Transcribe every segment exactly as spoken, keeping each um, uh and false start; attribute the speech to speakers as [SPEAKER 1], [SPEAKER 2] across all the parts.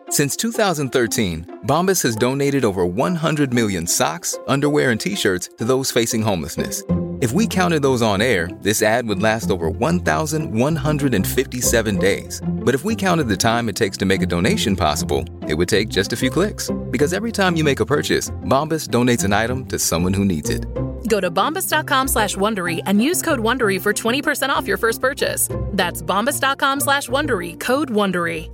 [SPEAKER 1] Since two thousand thirteen, Bombas has donated over one hundred million socks, underwear, and T-shirts to those facing homelessness. If we counted those on air, this ad would last over one thousand one hundred fifty-seven days. But if we counted the time it takes to make a donation possible, it would take just a few clicks. Because every time you make a purchase, Bombas donates an item to someone who needs it.
[SPEAKER 2] Go to bombas.com slash Wondery and use code WONDERY for twenty percent off your first purchase. That's bombas.com slash Wondery, code WONDERY.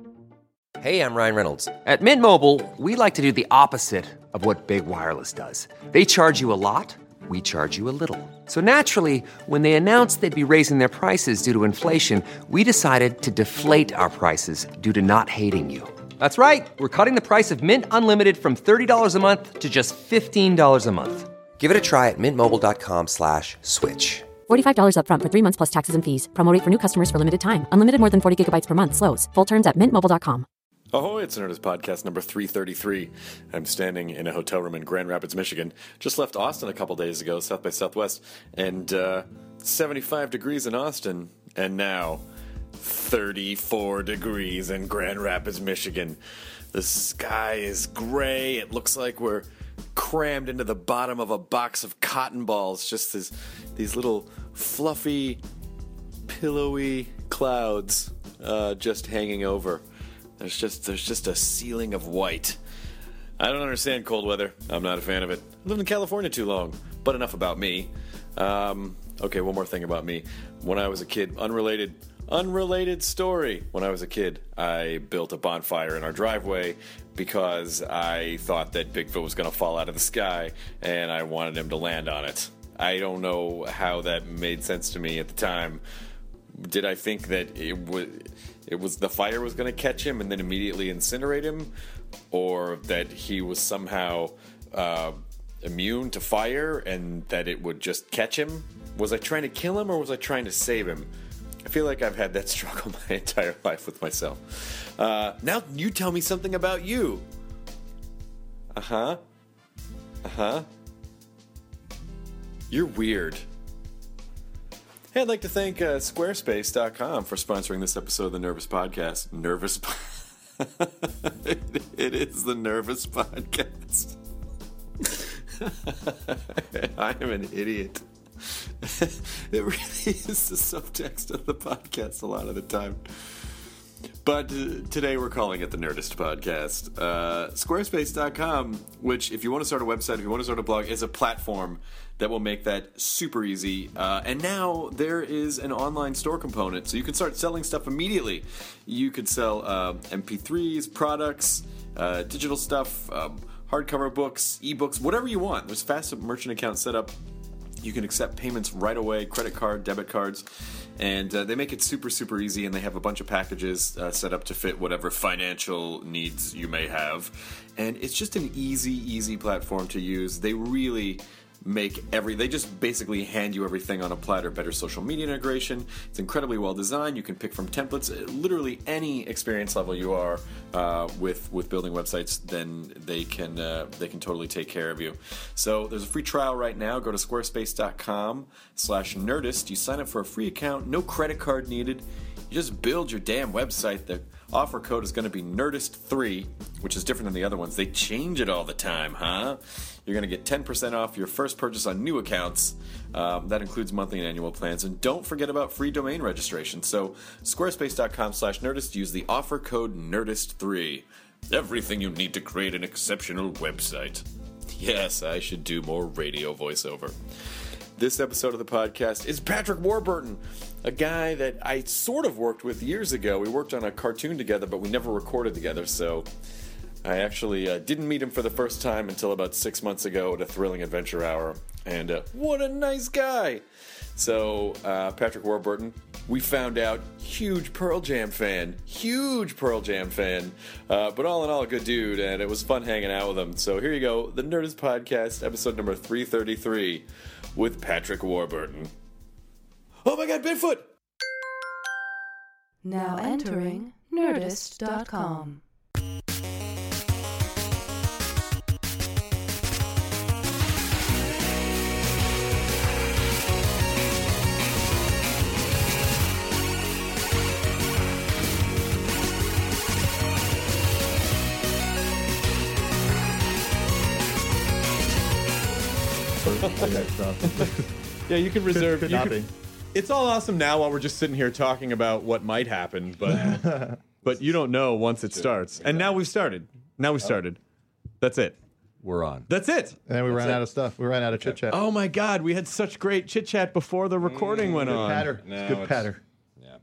[SPEAKER 3] Hey, I'm Ryan Reynolds. At Mint Mobile, we like to do the opposite of what Big Wireless does. They charge you a lot, we charge you a little. So naturally, when they announced they'd be raising their prices due to inflation, we decided to deflate our prices due to not hating you. That's right. We're cutting the price of Mint Unlimited from thirty dollars a month to just fifteen dollars a month. Give it a try at mintmobile.com slash switch.
[SPEAKER 4] forty-five dollars up front for three months plus taxes and fees. Promo rate for new customers for limited time. Unlimited more than forty gigabytes per month. Slows full terms at mint mobile dot com.
[SPEAKER 5] Ahoy, it's Nerdist Podcast number three thirty-three. I'm standing in a hotel room in Grand Rapids, Michigan. Just left Austin a couple days ago, South by Southwest, and uh, seventy-five degrees in Austin, and now thirty-four degrees in Grand Rapids, Michigan. The sky is gray. It looks like we're crammed into the bottom of a box of cotton balls. Just this, these little fluffy, pillowy clouds uh, just hanging over. There's just there's just a ceiling of white. I don't understand cold weather. I'm not a fan of it. I lived in California too long. But enough about me. Um, okay, one more thing about me. When I was a kid, unrelated, unrelated story. When I was a kid, I built a bonfire in our driveway because I thought that Bigfoot was going to fall out of the sky, and I wanted him to land on it. I don't know how that made sense to me at the time. Did I think that it would... It was the fire was going to catch him and then immediately incinerate him, or that he was somehow uh, immune to fire and that it would just catch him? Was I trying to kill him or was I trying to save him? I feel like I've had that struggle my entire life with myself. Uh, now you tell me something about you. Uh-huh. Uh-huh. You're weird. Hey, I'd like to thank uh, Squarespace dot com for sponsoring this episode of the Nervous Podcast. Nervous... it, it is the Nervous Podcast. I am an idiot. It really is the subtext of the podcast a lot of the time. But uh, today we're calling it the Nerdist Podcast. Uh, Squarespace dot com, which if you want to start a website, if you want to start a blog, is a platform that will make that super easy. Uh, and now there is an online store component, so you can start selling stuff immediately. You could sell uh, M P threes, products, uh, digital stuff, um, hardcover books, ebooks, whatever you want. There's fast merchant accounts set up. You can accept payments right away, credit card, debit cards, and uh, they make it super, super easy, and they have a bunch of packages uh, set up to fit whatever financial needs you may have. And it's just an easy, easy platform to use. They really make every, they just basically hand you everything on a platter. Better social media integration. It's incredibly well designed. You can pick from templates. Literally any experience level you are uh, with with building websites, then they can uh, they can totally take care of you. So there's a free trial right now. Go to squarespace dot com slash nerdist. You sign up for a free account. No credit card needed. You just build your damn website. The offer code is going to be nerdist three, which is different than the other ones. They change it all the time, huh? You're going to get ten percent off your first purchase on new accounts. Um, that includes monthly and annual plans. And don't forget about free domain registration. So squarespace dot com slash nerdist. Use the offer code nerdist three. Everything you need to create an exceptional website. Yes, I should do more radio voiceover. This episode of the podcast is Patrick Warburton, a guy that I sort of worked with years ago. We worked on a cartoon together, but we never recorded together, so I actually uh, didn't meet him for the first time until about six months ago at a Thrilling Adventure Hour, and uh, what a nice guy! So, uh, Patrick Warburton, we found out, huge Pearl Jam fan, huge Pearl Jam fan, uh, but all in all, a good dude, and it was fun hanging out with him. So here you go, the Nerdist Podcast, episode number three thirty-three, with Patrick Warburton. Oh my god, Bigfoot!
[SPEAKER 6] Now entering nerdist dot com.
[SPEAKER 7] type stuff.
[SPEAKER 5] Yeah, you could reserve.
[SPEAKER 7] Could
[SPEAKER 5] you
[SPEAKER 7] not
[SPEAKER 5] could-
[SPEAKER 7] be.
[SPEAKER 5] It's all awesome now while we're just sitting here talking about what might happen, but but you don't know once it starts. And now we've started. Now we started. That's it.
[SPEAKER 8] We're on.
[SPEAKER 5] That's it.
[SPEAKER 7] And then we ran out of stuff. We ran out of chit chat.
[SPEAKER 5] Oh my God, we had such great chit chat before the recording went
[SPEAKER 7] good
[SPEAKER 5] on.
[SPEAKER 7] patter.
[SPEAKER 8] No,
[SPEAKER 7] It's good
[SPEAKER 8] it's-
[SPEAKER 7] patter.
[SPEAKER 8] Yeah.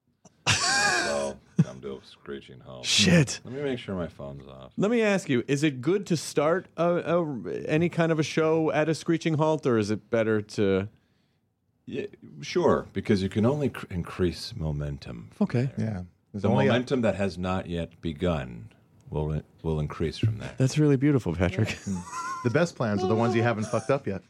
[SPEAKER 8] Well, I'm doing screeching home.
[SPEAKER 5] Shit.
[SPEAKER 8] Let me make sure my phone's off.
[SPEAKER 5] Let me ask you: is it good to start a, a, any kind of a show at a screeching halt, or is it better to?
[SPEAKER 8] Yeah, sure, because you can only cr- increase momentum.
[SPEAKER 5] Okay.
[SPEAKER 7] Yeah. There's
[SPEAKER 8] The
[SPEAKER 7] only a-
[SPEAKER 8] momentum that has not yet begun will will increase from there.
[SPEAKER 5] That's really beautiful, Patrick.
[SPEAKER 7] the best plans are the ones you haven't fucked up yet.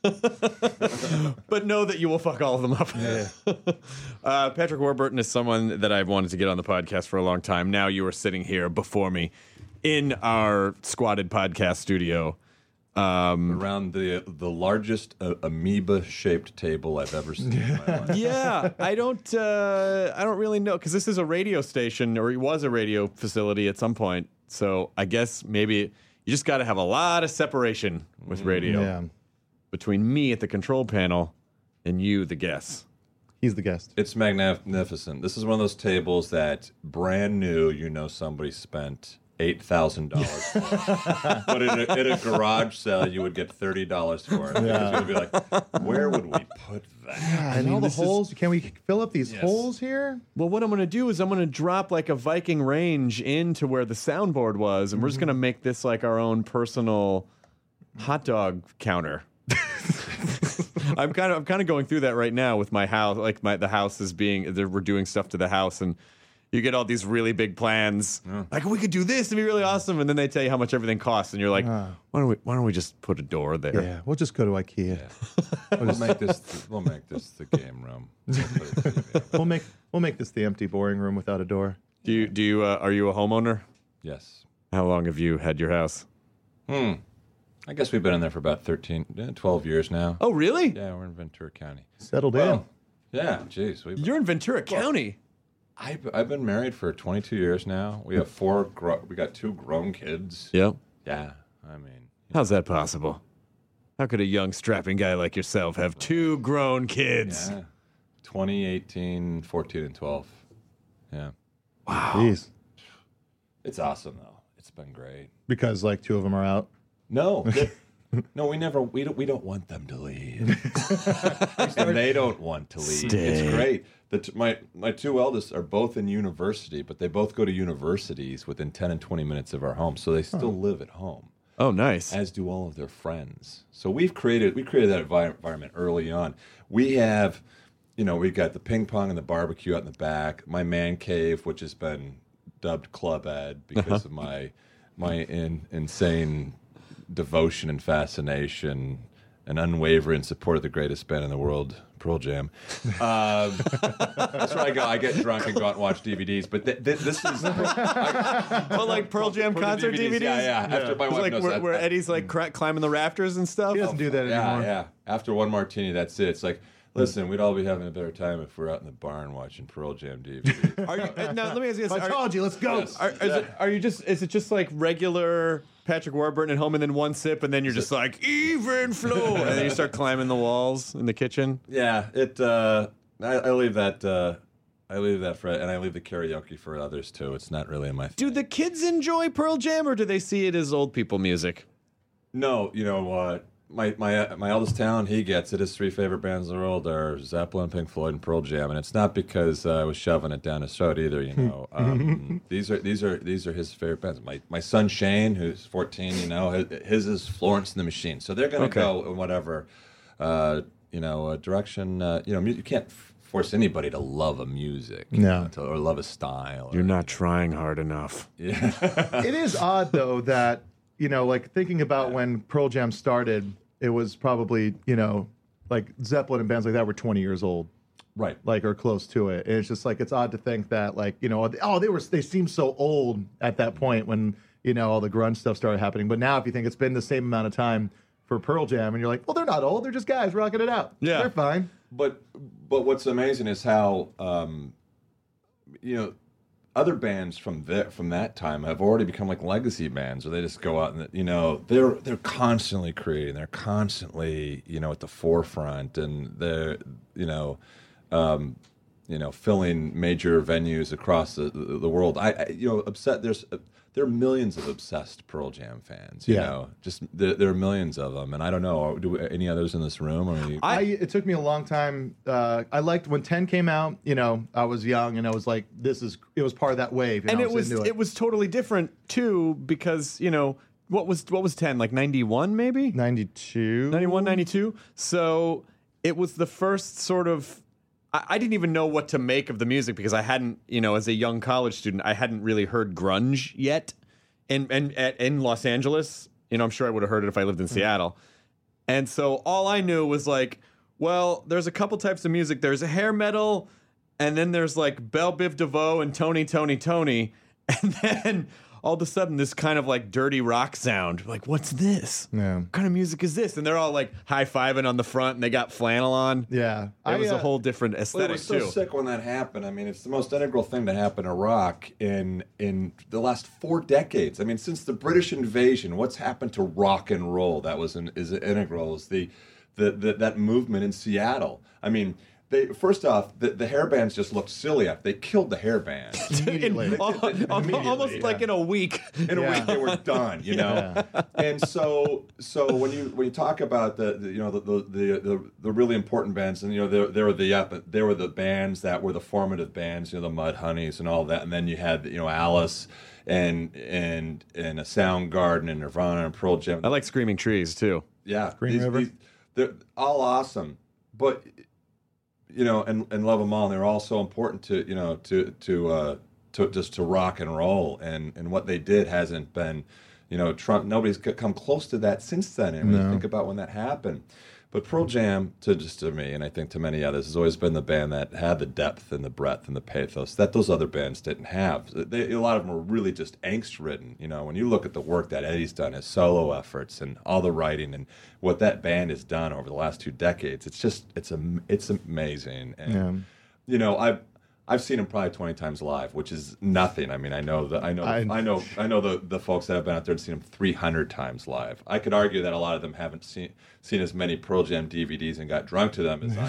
[SPEAKER 5] But know that you will fuck all of them up.
[SPEAKER 7] Yeah.
[SPEAKER 5] uh, Patrick Warburton is someone that I've wanted to get on the podcast for a long time. Now you are sitting here before me in our squatted podcast studio. Um,
[SPEAKER 8] Around the the largest uh, amoeba-shaped table I've ever seen in my life.
[SPEAKER 5] yeah, I don't. Uh, I don't really know because this is a radio station, or it was a radio facility at some point. So I guess maybe you just got to have a lot of separation with radio
[SPEAKER 7] Yeah.
[SPEAKER 5] between me at the control panel and you, the guests.
[SPEAKER 7] He's the guest.
[SPEAKER 8] It's magnificent. This is one of those tables that brand new, you know, somebody spent eight thousand dollars for. But in a, in a garage sale, you would get thirty dollars for it. Because you would be like, where would we put that?
[SPEAKER 7] Yeah, and all the
[SPEAKER 5] this is-
[SPEAKER 7] holes. Can we fill up these
[SPEAKER 8] Yes.
[SPEAKER 7] holes here?
[SPEAKER 5] Well, what I'm going to do is I'm going to drop like a Viking range into where the soundboard was, and we're just going to make this like our own personal hot dog counter. I'm kind of I'm kind of going through that right now with my house. Like my the house is being we're doing stuff to the house, and you get all these really big plans. Like we could do this and be really awesome, and then they tell you how much everything costs, and you're like, why don't we why don't we just put a door there?
[SPEAKER 7] Yeah, we'll just go to IKEA.
[SPEAKER 8] We'll make this. We'll make this the game room. We'll put a T V.
[SPEAKER 7] We'll make we'll make this the empty, boring room without a door.
[SPEAKER 5] Do you do you uh, are you a homeowner?
[SPEAKER 8] Yes.
[SPEAKER 5] How long have you had your house?
[SPEAKER 8] Hmm. I guess we've been in there for about thirteen, eh, twelve years now.
[SPEAKER 5] Oh, really?
[SPEAKER 8] Yeah, we're in Ventura County.
[SPEAKER 7] Settled
[SPEAKER 8] Well, yeah, geez. We,
[SPEAKER 5] You're in Ventura County.
[SPEAKER 8] I've, I've been married for twenty-two years now. We have four. Gro- we got two grown kids.
[SPEAKER 5] Yep.
[SPEAKER 8] Yeah, I mean,
[SPEAKER 5] How's that possible? How could a young, strapping guy like yourself have two grown kids?
[SPEAKER 8] yeah, twenty, eighteen, fourteen, and twelve. Yeah,
[SPEAKER 7] in. Jeez.
[SPEAKER 8] it's awesome though. It's been great.
[SPEAKER 7] Because like two of them are out.
[SPEAKER 8] No, they- no, we never. We don't. We don't want them to leave, and they don't want to leave.
[SPEAKER 5] Stay.
[SPEAKER 8] It's great. The t- my my two eldest are both in university, but they both go to universities within ten and twenty minutes of our home, so they still live at home.
[SPEAKER 5] Oh, nice.
[SPEAKER 8] As do all of their friends. So we've created we created that envi- environment early on. We have, you know, we've got the ping pong and the barbecue out in the back. My man cave, which has been dubbed Club Ed because of my my in, insane devotion and fascination and unwavering support of the greatest band in the world, Pearl Jam. Um, that's where I go. I get drunk and go out and watch D V Ds. But th- th- this is
[SPEAKER 5] Oh, like Pearl Jam
[SPEAKER 8] for the
[SPEAKER 5] concert D V Ds?
[SPEAKER 8] Yeah, yeah. After my
[SPEAKER 5] It's
[SPEAKER 8] wife
[SPEAKER 5] like
[SPEAKER 8] knows
[SPEAKER 5] where,
[SPEAKER 8] that-
[SPEAKER 5] where
[SPEAKER 8] that-
[SPEAKER 5] Eddie's like cra- climbing the rafters and stuff.
[SPEAKER 7] He doesn't do that
[SPEAKER 8] Yeah,
[SPEAKER 7] anymore.
[SPEAKER 8] yeah. After one martini, that's it. It's like, listen, we'd all be having a better time if we're out in the barn watching Pearl Jam D V Ds.
[SPEAKER 5] Are you, uh, now, let me ask you this: are,
[SPEAKER 7] Vitology, let's go.
[SPEAKER 8] Yes.
[SPEAKER 5] are, is it, are you just? Is it just like regular Patrick Warburton at home, and then one sip, and then you're just like even flow, and then you start climbing the walls in the kitchen?
[SPEAKER 8] Yeah, it. Uh, I, I leave that. Uh, I leave that for, and I leave the karaoke for others too. It's not really my.
[SPEAKER 5] Do the kids enjoy Pearl Jam, or do they see it as old people music?
[SPEAKER 8] No, you know what? My my my eldest talent, he gets it. His three favorite bands in the world are Zeppelin, Pink Floyd, and Pearl Jam, and it's not because uh, I was shoving it down his throat either. You know, um, these are these are these are his favorite bands. My my son Shane, who's fourteen, you know, his, his is Florence and the Machine. So they're gonna
[SPEAKER 5] Okay.
[SPEAKER 8] go in whatever, uh, you know, uh, direction. Uh, you know, mu- you can't f- force anybody to love a music, you
[SPEAKER 7] No.
[SPEAKER 8] know, to, or love a style.
[SPEAKER 5] You're
[SPEAKER 8] or-
[SPEAKER 5] not trying hard enough.
[SPEAKER 7] It is odd though that, you know, like thinking about when Pearl Jam started, it was probably, you know, like Zeppelin and bands like that were twenty years old,
[SPEAKER 8] Right.
[SPEAKER 7] like or close to it. And it's just like it's odd to think that, like, you know, oh, they were they seemed so old at that point when, you know, all the grunge stuff started happening. But now if you think it's been the same amount of time for Pearl Jam, and you're like, well, they're not old, they're just guys rocking it out.
[SPEAKER 5] Yeah.
[SPEAKER 7] They're fine.
[SPEAKER 8] But but what's amazing is how um, you know other bands from there, from that time have already become like legacy bands, where they just go out and, you know, they're they're constantly creating, they're constantly, you know, at the forefront, and they're, you know, um, you know, filling major venues across the the, the world. I, I, you know, upset. There's uh, there are millions of obsessed Pearl Jam fans. You
[SPEAKER 7] Yeah.
[SPEAKER 8] know, just there, there are millions of them, and I don't know. Do we, any others in this room? Or you,
[SPEAKER 7] I, it took me a long time. Uh, I liked when ten came out. You know, I was young and I was like, "This is." It was part of that wave,
[SPEAKER 5] and
[SPEAKER 7] know,
[SPEAKER 5] it
[SPEAKER 7] I
[SPEAKER 5] was
[SPEAKER 7] into
[SPEAKER 5] it.
[SPEAKER 7] it.
[SPEAKER 5] was totally different too, because you know what was what was ten, like ninety-one maybe
[SPEAKER 7] ninety-two.
[SPEAKER 5] ninety-one, ninety-two. So it was the first sort of. I, I didn't even know what to make of the music, because I hadn't, you know, as a young college student, I hadn't really heard grunge yet. And and in Los Angeles, you know, I'm sure I would have heard it if I lived in Seattle. And so all I knew was like, well, there's a couple types of music. There's a hair metal, and then there's like Belle Biv DeVoe and Tony, Tony, Tony. And then all of a sudden, this kind of like dirty rock sound. Like, what's this?
[SPEAKER 7] Yeah.
[SPEAKER 5] What kind of music is this? And they're all like high-fiving on the front, and they got flannel on.
[SPEAKER 7] Yeah,
[SPEAKER 5] It
[SPEAKER 7] I,
[SPEAKER 5] was
[SPEAKER 7] uh,
[SPEAKER 5] a whole different
[SPEAKER 8] Well, it
[SPEAKER 5] aesthetic,
[SPEAKER 8] was so
[SPEAKER 5] too.
[SPEAKER 8] sick when that happened. I mean, it's the most integral thing to happen to rock in in the last four decades. I mean, since the British invasion, what's happened to rock and roll? That was an, is integral. Is the, the the that movement in Seattle. I mean, they first off, the, the hair bands just looked silly after they killed the hair band.
[SPEAKER 7] Immediately.
[SPEAKER 5] Al- al- almost like in a week.
[SPEAKER 8] In a
[SPEAKER 7] Yeah.
[SPEAKER 8] week they were done, you know. And so, so when you when you talk about the, the you know the, the the the the really important bands, and you know there there were the yeah, there were the bands that were the formative bands, you know, the Mudhoney's and all that, and then you had you know Alice and and and a Soundgarden and Nirvana and Pearl Jam.
[SPEAKER 5] I like Screaming Trees, too.
[SPEAKER 8] Yeah,
[SPEAKER 7] Green
[SPEAKER 8] these-
[SPEAKER 7] River?
[SPEAKER 8] these- they're all awesome, but you know, and, and love them all. And they're all so important to you know to to uh, to just to rock and roll. And, and what they did hasn't been, you know, Trump. Nobody's c- come close to that since then. And when you think about when that happened. But Pearl Jam, to just to me, and I think to many others, has always been the band that had the depth and the breadth and the pathos that those other bands didn't have. They, a lot of them were really just angst-ridden. You know, when you look at the work that Eddie's done, his solo efforts, and all the writing, and what that band has done over the last two decades, it's just it's a it's amazing. And
[SPEAKER 7] Yeah.
[SPEAKER 8] you know, I've I've seen him probably twenty times live, which is nothing. I mean, I know the I know
[SPEAKER 7] I-
[SPEAKER 8] I know I know the, the folks that have been out there and seen him three hundred times live. I could argue that a lot of them haven't seen seen as many Pearl Jam D V Ds and got drunk to them as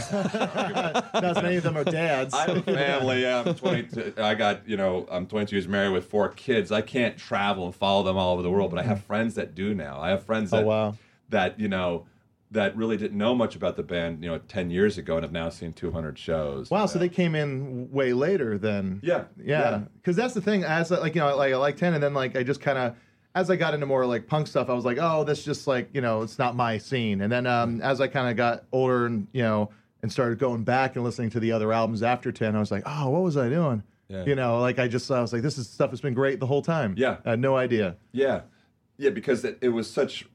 [SPEAKER 8] I.
[SPEAKER 7] Not as many of them are dads.
[SPEAKER 8] I have a family. Yeah, I'm twenty. I got you know I'm twenty-two years married with four kids. I can't travel and follow them all over the world, but I have friends that do now. I have friends that
[SPEAKER 7] Oh, wow.
[SPEAKER 8] that you know that really didn't know much about the band, you know, ten years ago, and have now seen two hundred shows.
[SPEAKER 7] Wow, so they came in way later than
[SPEAKER 8] Yeah,
[SPEAKER 7] yeah.
[SPEAKER 8] yeah.
[SPEAKER 7] Because that's the thing. As like you know, like I like ten, and then like I just kind of, as I got into more like punk stuff, I was like, oh, that's just like you know, it's not my scene. And then um, as I kind of got older and you know, and started going back and listening to the other albums after ten, I was like, oh, what was I doing?
[SPEAKER 8] Yeah.
[SPEAKER 7] You know, like I just I was like, this is stuff that's been great the whole time.
[SPEAKER 8] Yeah.
[SPEAKER 7] I had no idea.
[SPEAKER 8] Yeah, yeah, because it, it was such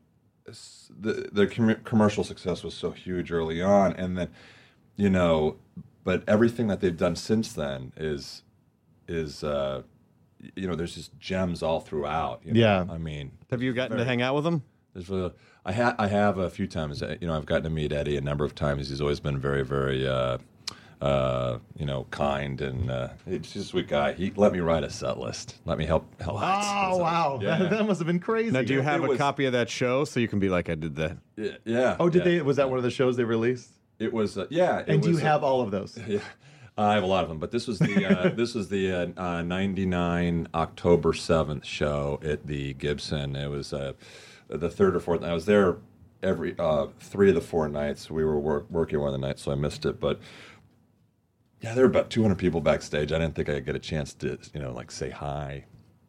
[SPEAKER 8] the the com- commercial success was so huge early on, and then you know, but everything that they've done since then is is uh, you know, there's just gems all throughout. You know?
[SPEAKER 7] Yeah.
[SPEAKER 8] I mean,
[SPEAKER 5] Have you gotten to hang out with them?
[SPEAKER 8] there's really, I ha- I have a few times. uh, You know, I've gotten to meet Eddie a number of times. He's always been very very. Uh, uh, you know, kind, and uh, he's just a sweet guy. He let me write a set list. Let me help help.
[SPEAKER 7] Oh wow,
[SPEAKER 8] Yeah.
[SPEAKER 7] that, that must have been crazy.
[SPEAKER 5] Now, do you have
[SPEAKER 8] it
[SPEAKER 5] a
[SPEAKER 8] was-
[SPEAKER 5] copy of that show so you can be like, I did that?
[SPEAKER 8] Yeah. yeah
[SPEAKER 7] Oh, did
[SPEAKER 8] yeah.
[SPEAKER 7] they? Was that one of the shows they released?
[SPEAKER 8] It was. Uh, yeah. It
[SPEAKER 7] And do you
[SPEAKER 8] was, uh,
[SPEAKER 7] have all of those?
[SPEAKER 8] Yeah, I have a lot of them, but this was the uh, this was the uh, uh, ninety-nine October seventh show at the Gibson. It was uh, the third or fourth. I was there every uh, three of the four nights. We were work, working one of the nights, so I missed it. But yeah, there were about two hundred people backstage. I didn't think I'd get a chance to, you know, like say hi.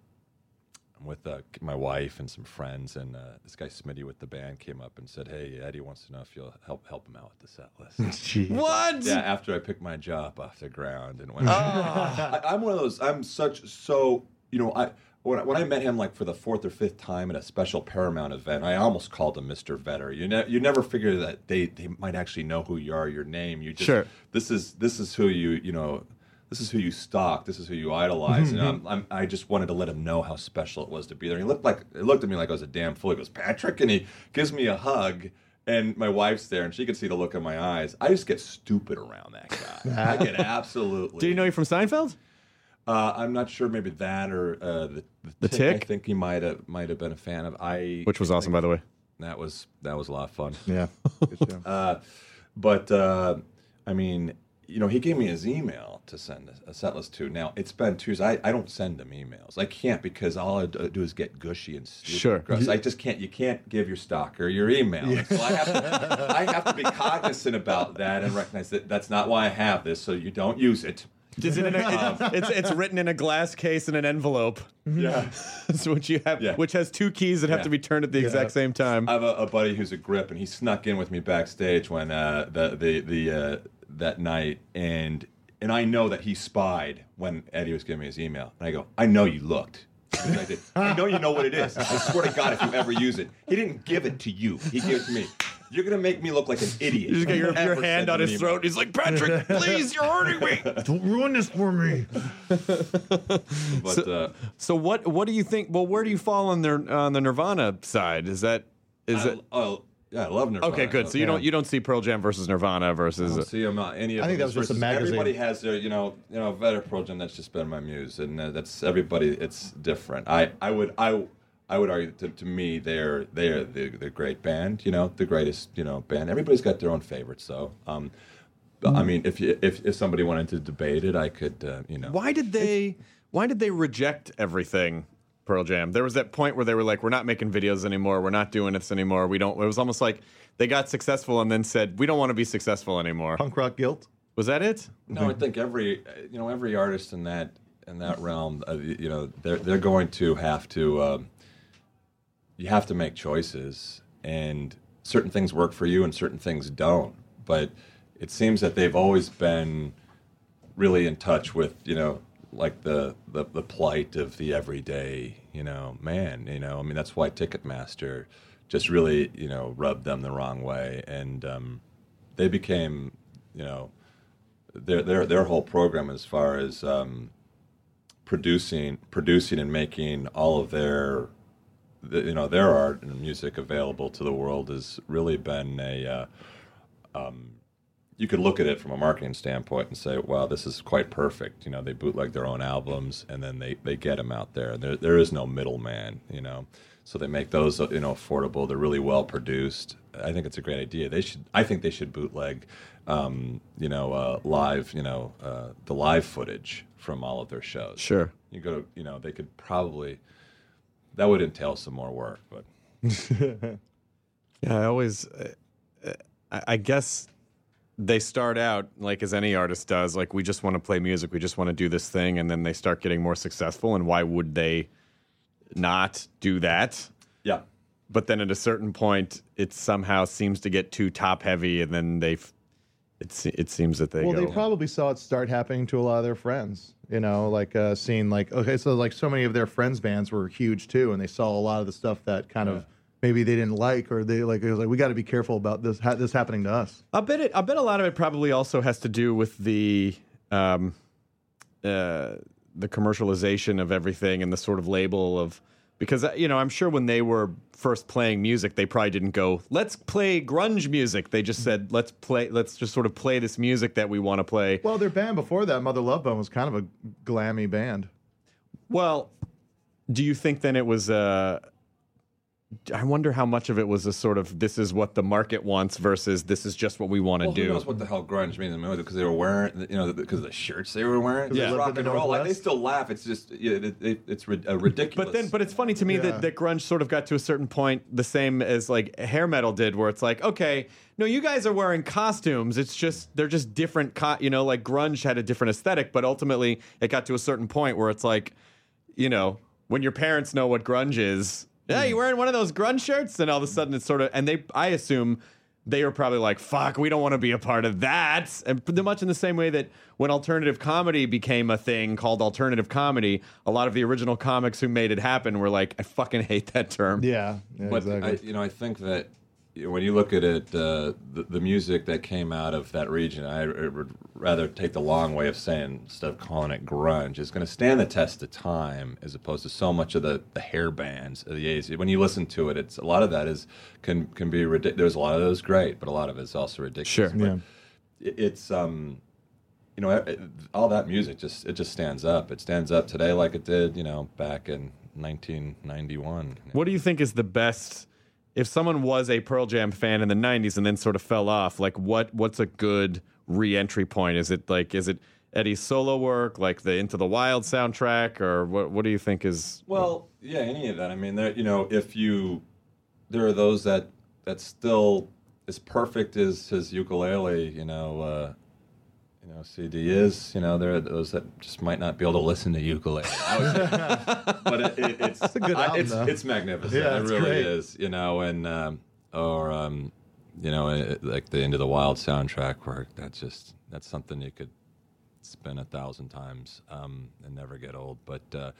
[SPEAKER 8] I'm with uh, my wife and some friends, and uh, this guy Smitty with the band came up and said, "Hey, Eddie wants to know if you'll help help him out with the set list."
[SPEAKER 7] Jeez.
[SPEAKER 5] What?
[SPEAKER 8] Yeah, after I picked my jaw up off the ground and went. I, I'm one of those. I'm such so. You know, I when, I when I met him like for the fourth or fifth time at a special Paramount event, I almost called him Mister Vetter. You ne- you never figure that they, they might actually know who you are, your name. You just
[SPEAKER 5] Sure.
[SPEAKER 8] This is this is who you you know. This is who you stalk. This is who you idolize. And I'm, I'm, I just wanted to let him know how special it was to be there. He looked like it looked at me like I was a damn fool. He goes, "Patrick," and he gives me a hug. And my wife's there, and she can see the look in my eyes. I just get stupid around that guy. I get absolutely.
[SPEAKER 5] Do you know you from Seinfeld?
[SPEAKER 8] Uh, I'm not sure. Maybe that or uh, the, the,
[SPEAKER 9] The
[SPEAKER 8] Tick,
[SPEAKER 9] Tick?
[SPEAKER 8] I think he might have might have been a fan of. I
[SPEAKER 9] Which was awesome, by the way.
[SPEAKER 8] That was that was a lot of fun.
[SPEAKER 7] Yeah. Good show.
[SPEAKER 8] Uh, but uh, I mean, you know, he gave me his email to send a, a set list to. Now it's been two years. I, I don't send him emails. I can't because all I do is get gushy and stupid.
[SPEAKER 9] Sure.
[SPEAKER 8] and gross. I just can't. You can't give your stalker your email. So I have to, I have to be cognizant about that and recognize that that's not why I have this. So you don't use it.
[SPEAKER 9] Is it in a, it, it's it's written in a glass case in an envelope.
[SPEAKER 8] Yeah.
[SPEAKER 9] So which you have,
[SPEAKER 8] Yeah.
[SPEAKER 9] which has two keys that have
[SPEAKER 8] Yeah.
[SPEAKER 9] to be turned at the exact same time.
[SPEAKER 8] I have a, a buddy who's a grip, and he snuck in with me backstage when uh, the the the uh, that night, and and I know that he spied when Eddie was giving me his email, and I go, I know you looked. Because I did. I know you know what it is. I swear to God, if you ever use it, he didn't give it to you. He gave it to me. You're gonna make me look like an idiot.
[SPEAKER 9] You just get your,
[SPEAKER 8] Ever
[SPEAKER 9] your hand
[SPEAKER 8] send
[SPEAKER 9] on
[SPEAKER 8] an
[SPEAKER 9] his
[SPEAKER 8] email.
[SPEAKER 9] throat. He's like, Patrick, please, you're hurting me.
[SPEAKER 7] Don't ruin this for me.
[SPEAKER 8] But uh,
[SPEAKER 9] So what what do you think? Well, where do you fall on their on the Nirvana side? Is that is
[SPEAKER 8] I,
[SPEAKER 9] it
[SPEAKER 8] oh yeah, I love Nirvana.
[SPEAKER 9] okay? Good. So you don't you don't see Pearl Jam versus Nirvana versus.
[SPEAKER 8] I don't see him uh, any of
[SPEAKER 7] I think
[SPEAKER 8] them
[SPEAKER 7] that was just a
[SPEAKER 8] versus-
[SPEAKER 7] magazine.
[SPEAKER 8] Everybody has their, you know, you know, Vetter Pearl Jam. That's just been my muse, and uh, that's everybody. It's different. I, I would, I, I would argue to, to me they're they're the the great band. You know, the greatest, you know, band. Everybody's got their own favorites. So, um, but, I mean, if you if if somebody wanted to debate it, I could, uh, you know.
[SPEAKER 9] Why did they Why did they reject everything? Pearl Jam. There was that point where they were like, "We're not making videos anymore. We're not doing this anymore. We don't." It was almost like they got successful and then said, "We don't want to be successful anymore."
[SPEAKER 7] Punk rock guilt.
[SPEAKER 9] Was that it?
[SPEAKER 8] No, I think every you know every artist in that in that realm, uh, you know, they're they're going to have to. Um, you have to make choices, and certain things work for you, and certain things don't. But it seems that they've always been really in touch with you know like the the, the plight of the everyday you know man. You know, I mean that's why Ticketmaster just really you know rubbed them the wrong way, and um, they became you know. Their their their whole program as far as um, producing producing and making all of their the, you know their art and music available to the world has really been a uh, um, you could look at it from a marketing standpoint and say, wow, this is quite perfect. You know, they bootleg their own albums and then they, they get them out there. There there is no middleman. You know, so they make those you know affordable. They're really well produced. I think it's a great idea. They should. I think they should bootleg. Um, you know, uh, live, you know, uh, the live footage from all of their shows.
[SPEAKER 9] Sure.
[SPEAKER 8] You go to, you know, they could probably, that would entail some more work, but.
[SPEAKER 9] Yeah, I always, uh, I, I guess they start out like as any artist does, like we just want to play music, we just want to do this thing, and then they start getting more successful. And why would they not do that?
[SPEAKER 8] Yeah.
[SPEAKER 9] But then at a certain point, it somehow seems to get too top heavy, and then they. It, se- it seems that they
[SPEAKER 7] Well,
[SPEAKER 9] go.
[SPEAKER 7] they probably saw it start happening to a lot of their friends. You know, like uh, seeing like okay, so like so many of their friends' bands were huge too, and they saw a lot of the stuff that kind of maybe they didn't like, or they like it was like we got to be careful about this ha- this happening to us.
[SPEAKER 9] I bet it. I bet a lot of it probably also has to do with the, um, uh, the commercialization of everything and the sort of label of. Because, you know, I'm sure when they were first playing music, they probably didn't go, let's play grunge music. They just said, let's play, let's just sort of play this music that we want to play.
[SPEAKER 7] Well, their band before that, Mother Love Bone, was kind of a glammy band.
[SPEAKER 9] Well, do you think then it was, uh, I wonder how much of it was a sort of, this is what the market wants versus this is just what we want to
[SPEAKER 8] Well,
[SPEAKER 9] do.
[SPEAKER 8] who knows what the hell grunge means? Because they were wearing, you know, because of the shirts they were wearing.
[SPEAKER 9] Yeah.
[SPEAKER 8] It's
[SPEAKER 7] They lived
[SPEAKER 8] rock
[SPEAKER 7] in the
[SPEAKER 8] and roll. Like, they
[SPEAKER 7] Northwest.
[SPEAKER 8] still laugh. It's just, yeah, it, it, it's ri- uh, ridiculous.
[SPEAKER 9] But then, but it's funny to me
[SPEAKER 7] Yeah.
[SPEAKER 9] that, that grunge sort of got to a certain point, the same as like hair metal did, where it's like, okay, no, you guys are wearing costumes. It's just they're just different. Co- you know, like grunge had a different aesthetic, but ultimately it got to a certain point where it's like, you know, when your parents know what grunge is, yeah, you wearing one of those grunge shirts, and all of a sudden it's sort of, and they, I assume. They were probably like, fuck, we don't want to be a part of that. And pretty much in the same way that when alternative comedy became a thing called alternative comedy, a lot of the original comics who made it happen were like, I fucking hate that term.
[SPEAKER 7] Yeah, yeah
[SPEAKER 8] But
[SPEAKER 7] exactly.
[SPEAKER 8] I, you know, I think that you know, when you look at it, uh, the, the music that came out of that region, I would rather take the long way of saying instead of calling it grunge, is going to stand the test of time as opposed to so much of the, the hair bands of the eighties. When you listen to it, it's a lot of that is can can be ridiculous. There's a lot of those great, but a lot of it's also ridiculous.
[SPEAKER 9] Sure.
[SPEAKER 8] But
[SPEAKER 7] Yeah.
[SPEAKER 8] it- it's um. you know, it, all that music just it just stands up. It stands up today like it did, you know, back in nineteen ninety-one.
[SPEAKER 9] What do you think is the best? If someone was a Pearl Jam fan in the nineties and then sort of fell off, like what what's a good re-entry point? Is it like is it Eddie's solo work, like the Into the Wild soundtrack, or what? What do you think is?
[SPEAKER 8] Well, yeah, any of that. I mean, there, you know, if you, there are those that that still as perfect as his ukulele, you know, uh, you know, C D is. You know, there are those that just might not be able to listen to ukulele. I would say. But it, it, it's
[SPEAKER 7] It's a good
[SPEAKER 8] I-
[SPEAKER 7] album,
[SPEAKER 8] it's
[SPEAKER 7] though.
[SPEAKER 8] it's magnificent.
[SPEAKER 7] Yeah,
[SPEAKER 8] it
[SPEAKER 7] it's
[SPEAKER 8] really
[SPEAKER 7] great.
[SPEAKER 8] is. You know, and um, or um, you know, it, like the Into the Wild soundtrack, where that's just that's something you could spin a thousand times um, and never get old. But uh,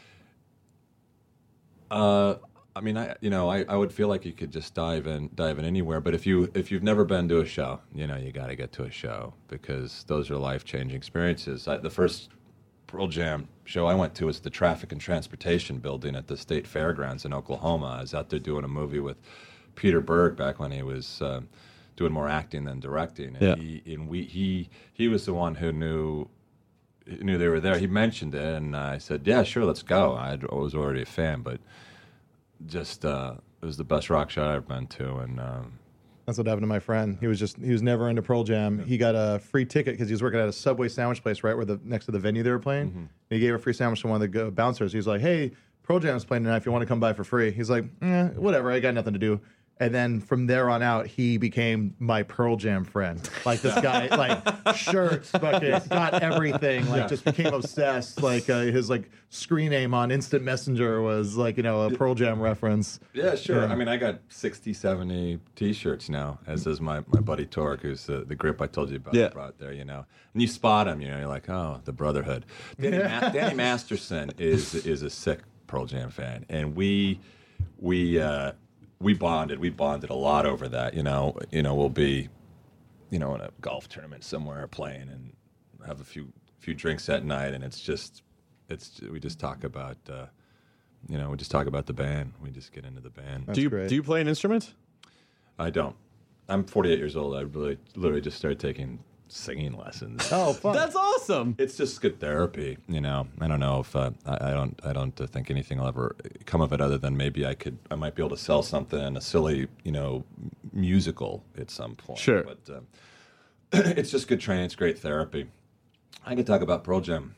[SPEAKER 8] uh, I mean, I you know, I, I would feel like you could just dive in dive in anywhere. But if you if you've never been to a show, you know, you got to get to a show because those are life changing experiences. I, the first Pearl Jam show I went to was the Traffic and Transportation Building at the State Fairgrounds in Oklahoma. I was out there doing a movie with Peter Berg back when he was um, doing more acting than directing. And
[SPEAKER 9] Yeah.
[SPEAKER 8] he and we he he was the one who knew knew they were there. He mentioned it, and I said, "Yeah, sure, let's go." I'd, I was already a fan, but just uh, it was the best rock show I've ever been to, and. Um,
[SPEAKER 7] That's what happened to my friend. He was just he was never into Pearl Jam. He got a free ticket because he was working at a Subway sandwich place right where the next to the venue they were playing.
[SPEAKER 8] Mm-hmm.
[SPEAKER 7] And he gave a free sandwich to one of the go- bouncers. He was like, "Hey, Pearl Jam's playing tonight. If you want to come by for free." He's like, eh, "Whatever. I got nothing to do." And then from there on out, he became my Pearl Jam friend. Like this guy, like shirts, fucking got everything. Like just became obsessed. Like uh, his like screen name on Instant Messenger was like you know a Pearl Jam reference.
[SPEAKER 8] Yeah, sure.
[SPEAKER 7] Yeah.
[SPEAKER 8] I mean, I got sixty, seventy T-shirts now, as does my, my buddy Torque, who's the, the grip I told you about
[SPEAKER 9] Yeah.
[SPEAKER 8] brought there, you know. And you spot him, you know, you're like, oh, the brotherhood. Danny, Ma- Danny Masterson is is a sick Pearl Jam fan, and we we uh, we bonded. We bonded a lot over that, you know. You know, we'll be, you know, in a golf tournament somewhere playing and have a few few drinks at night, and it's just, it's we just talk about. Uh, You know, we just talk about the band. We just get into the band.
[SPEAKER 9] Do you
[SPEAKER 7] great.
[SPEAKER 9] do you play an instrument?
[SPEAKER 8] I don't. I'm forty-eight years old. I really, literally just started taking singing lessons.
[SPEAKER 7] Oh, fun.
[SPEAKER 9] That's awesome.
[SPEAKER 8] It's just good therapy, you know. I don't know if uh, I, I don't. I don't uh, think anything will ever come of it, other than maybe I could. I might be able to sell something in a silly, you know, musical at some point.
[SPEAKER 9] Sure.
[SPEAKER 8] But uh, it's just good training. It's great therapy. I could talk about Pearl Jam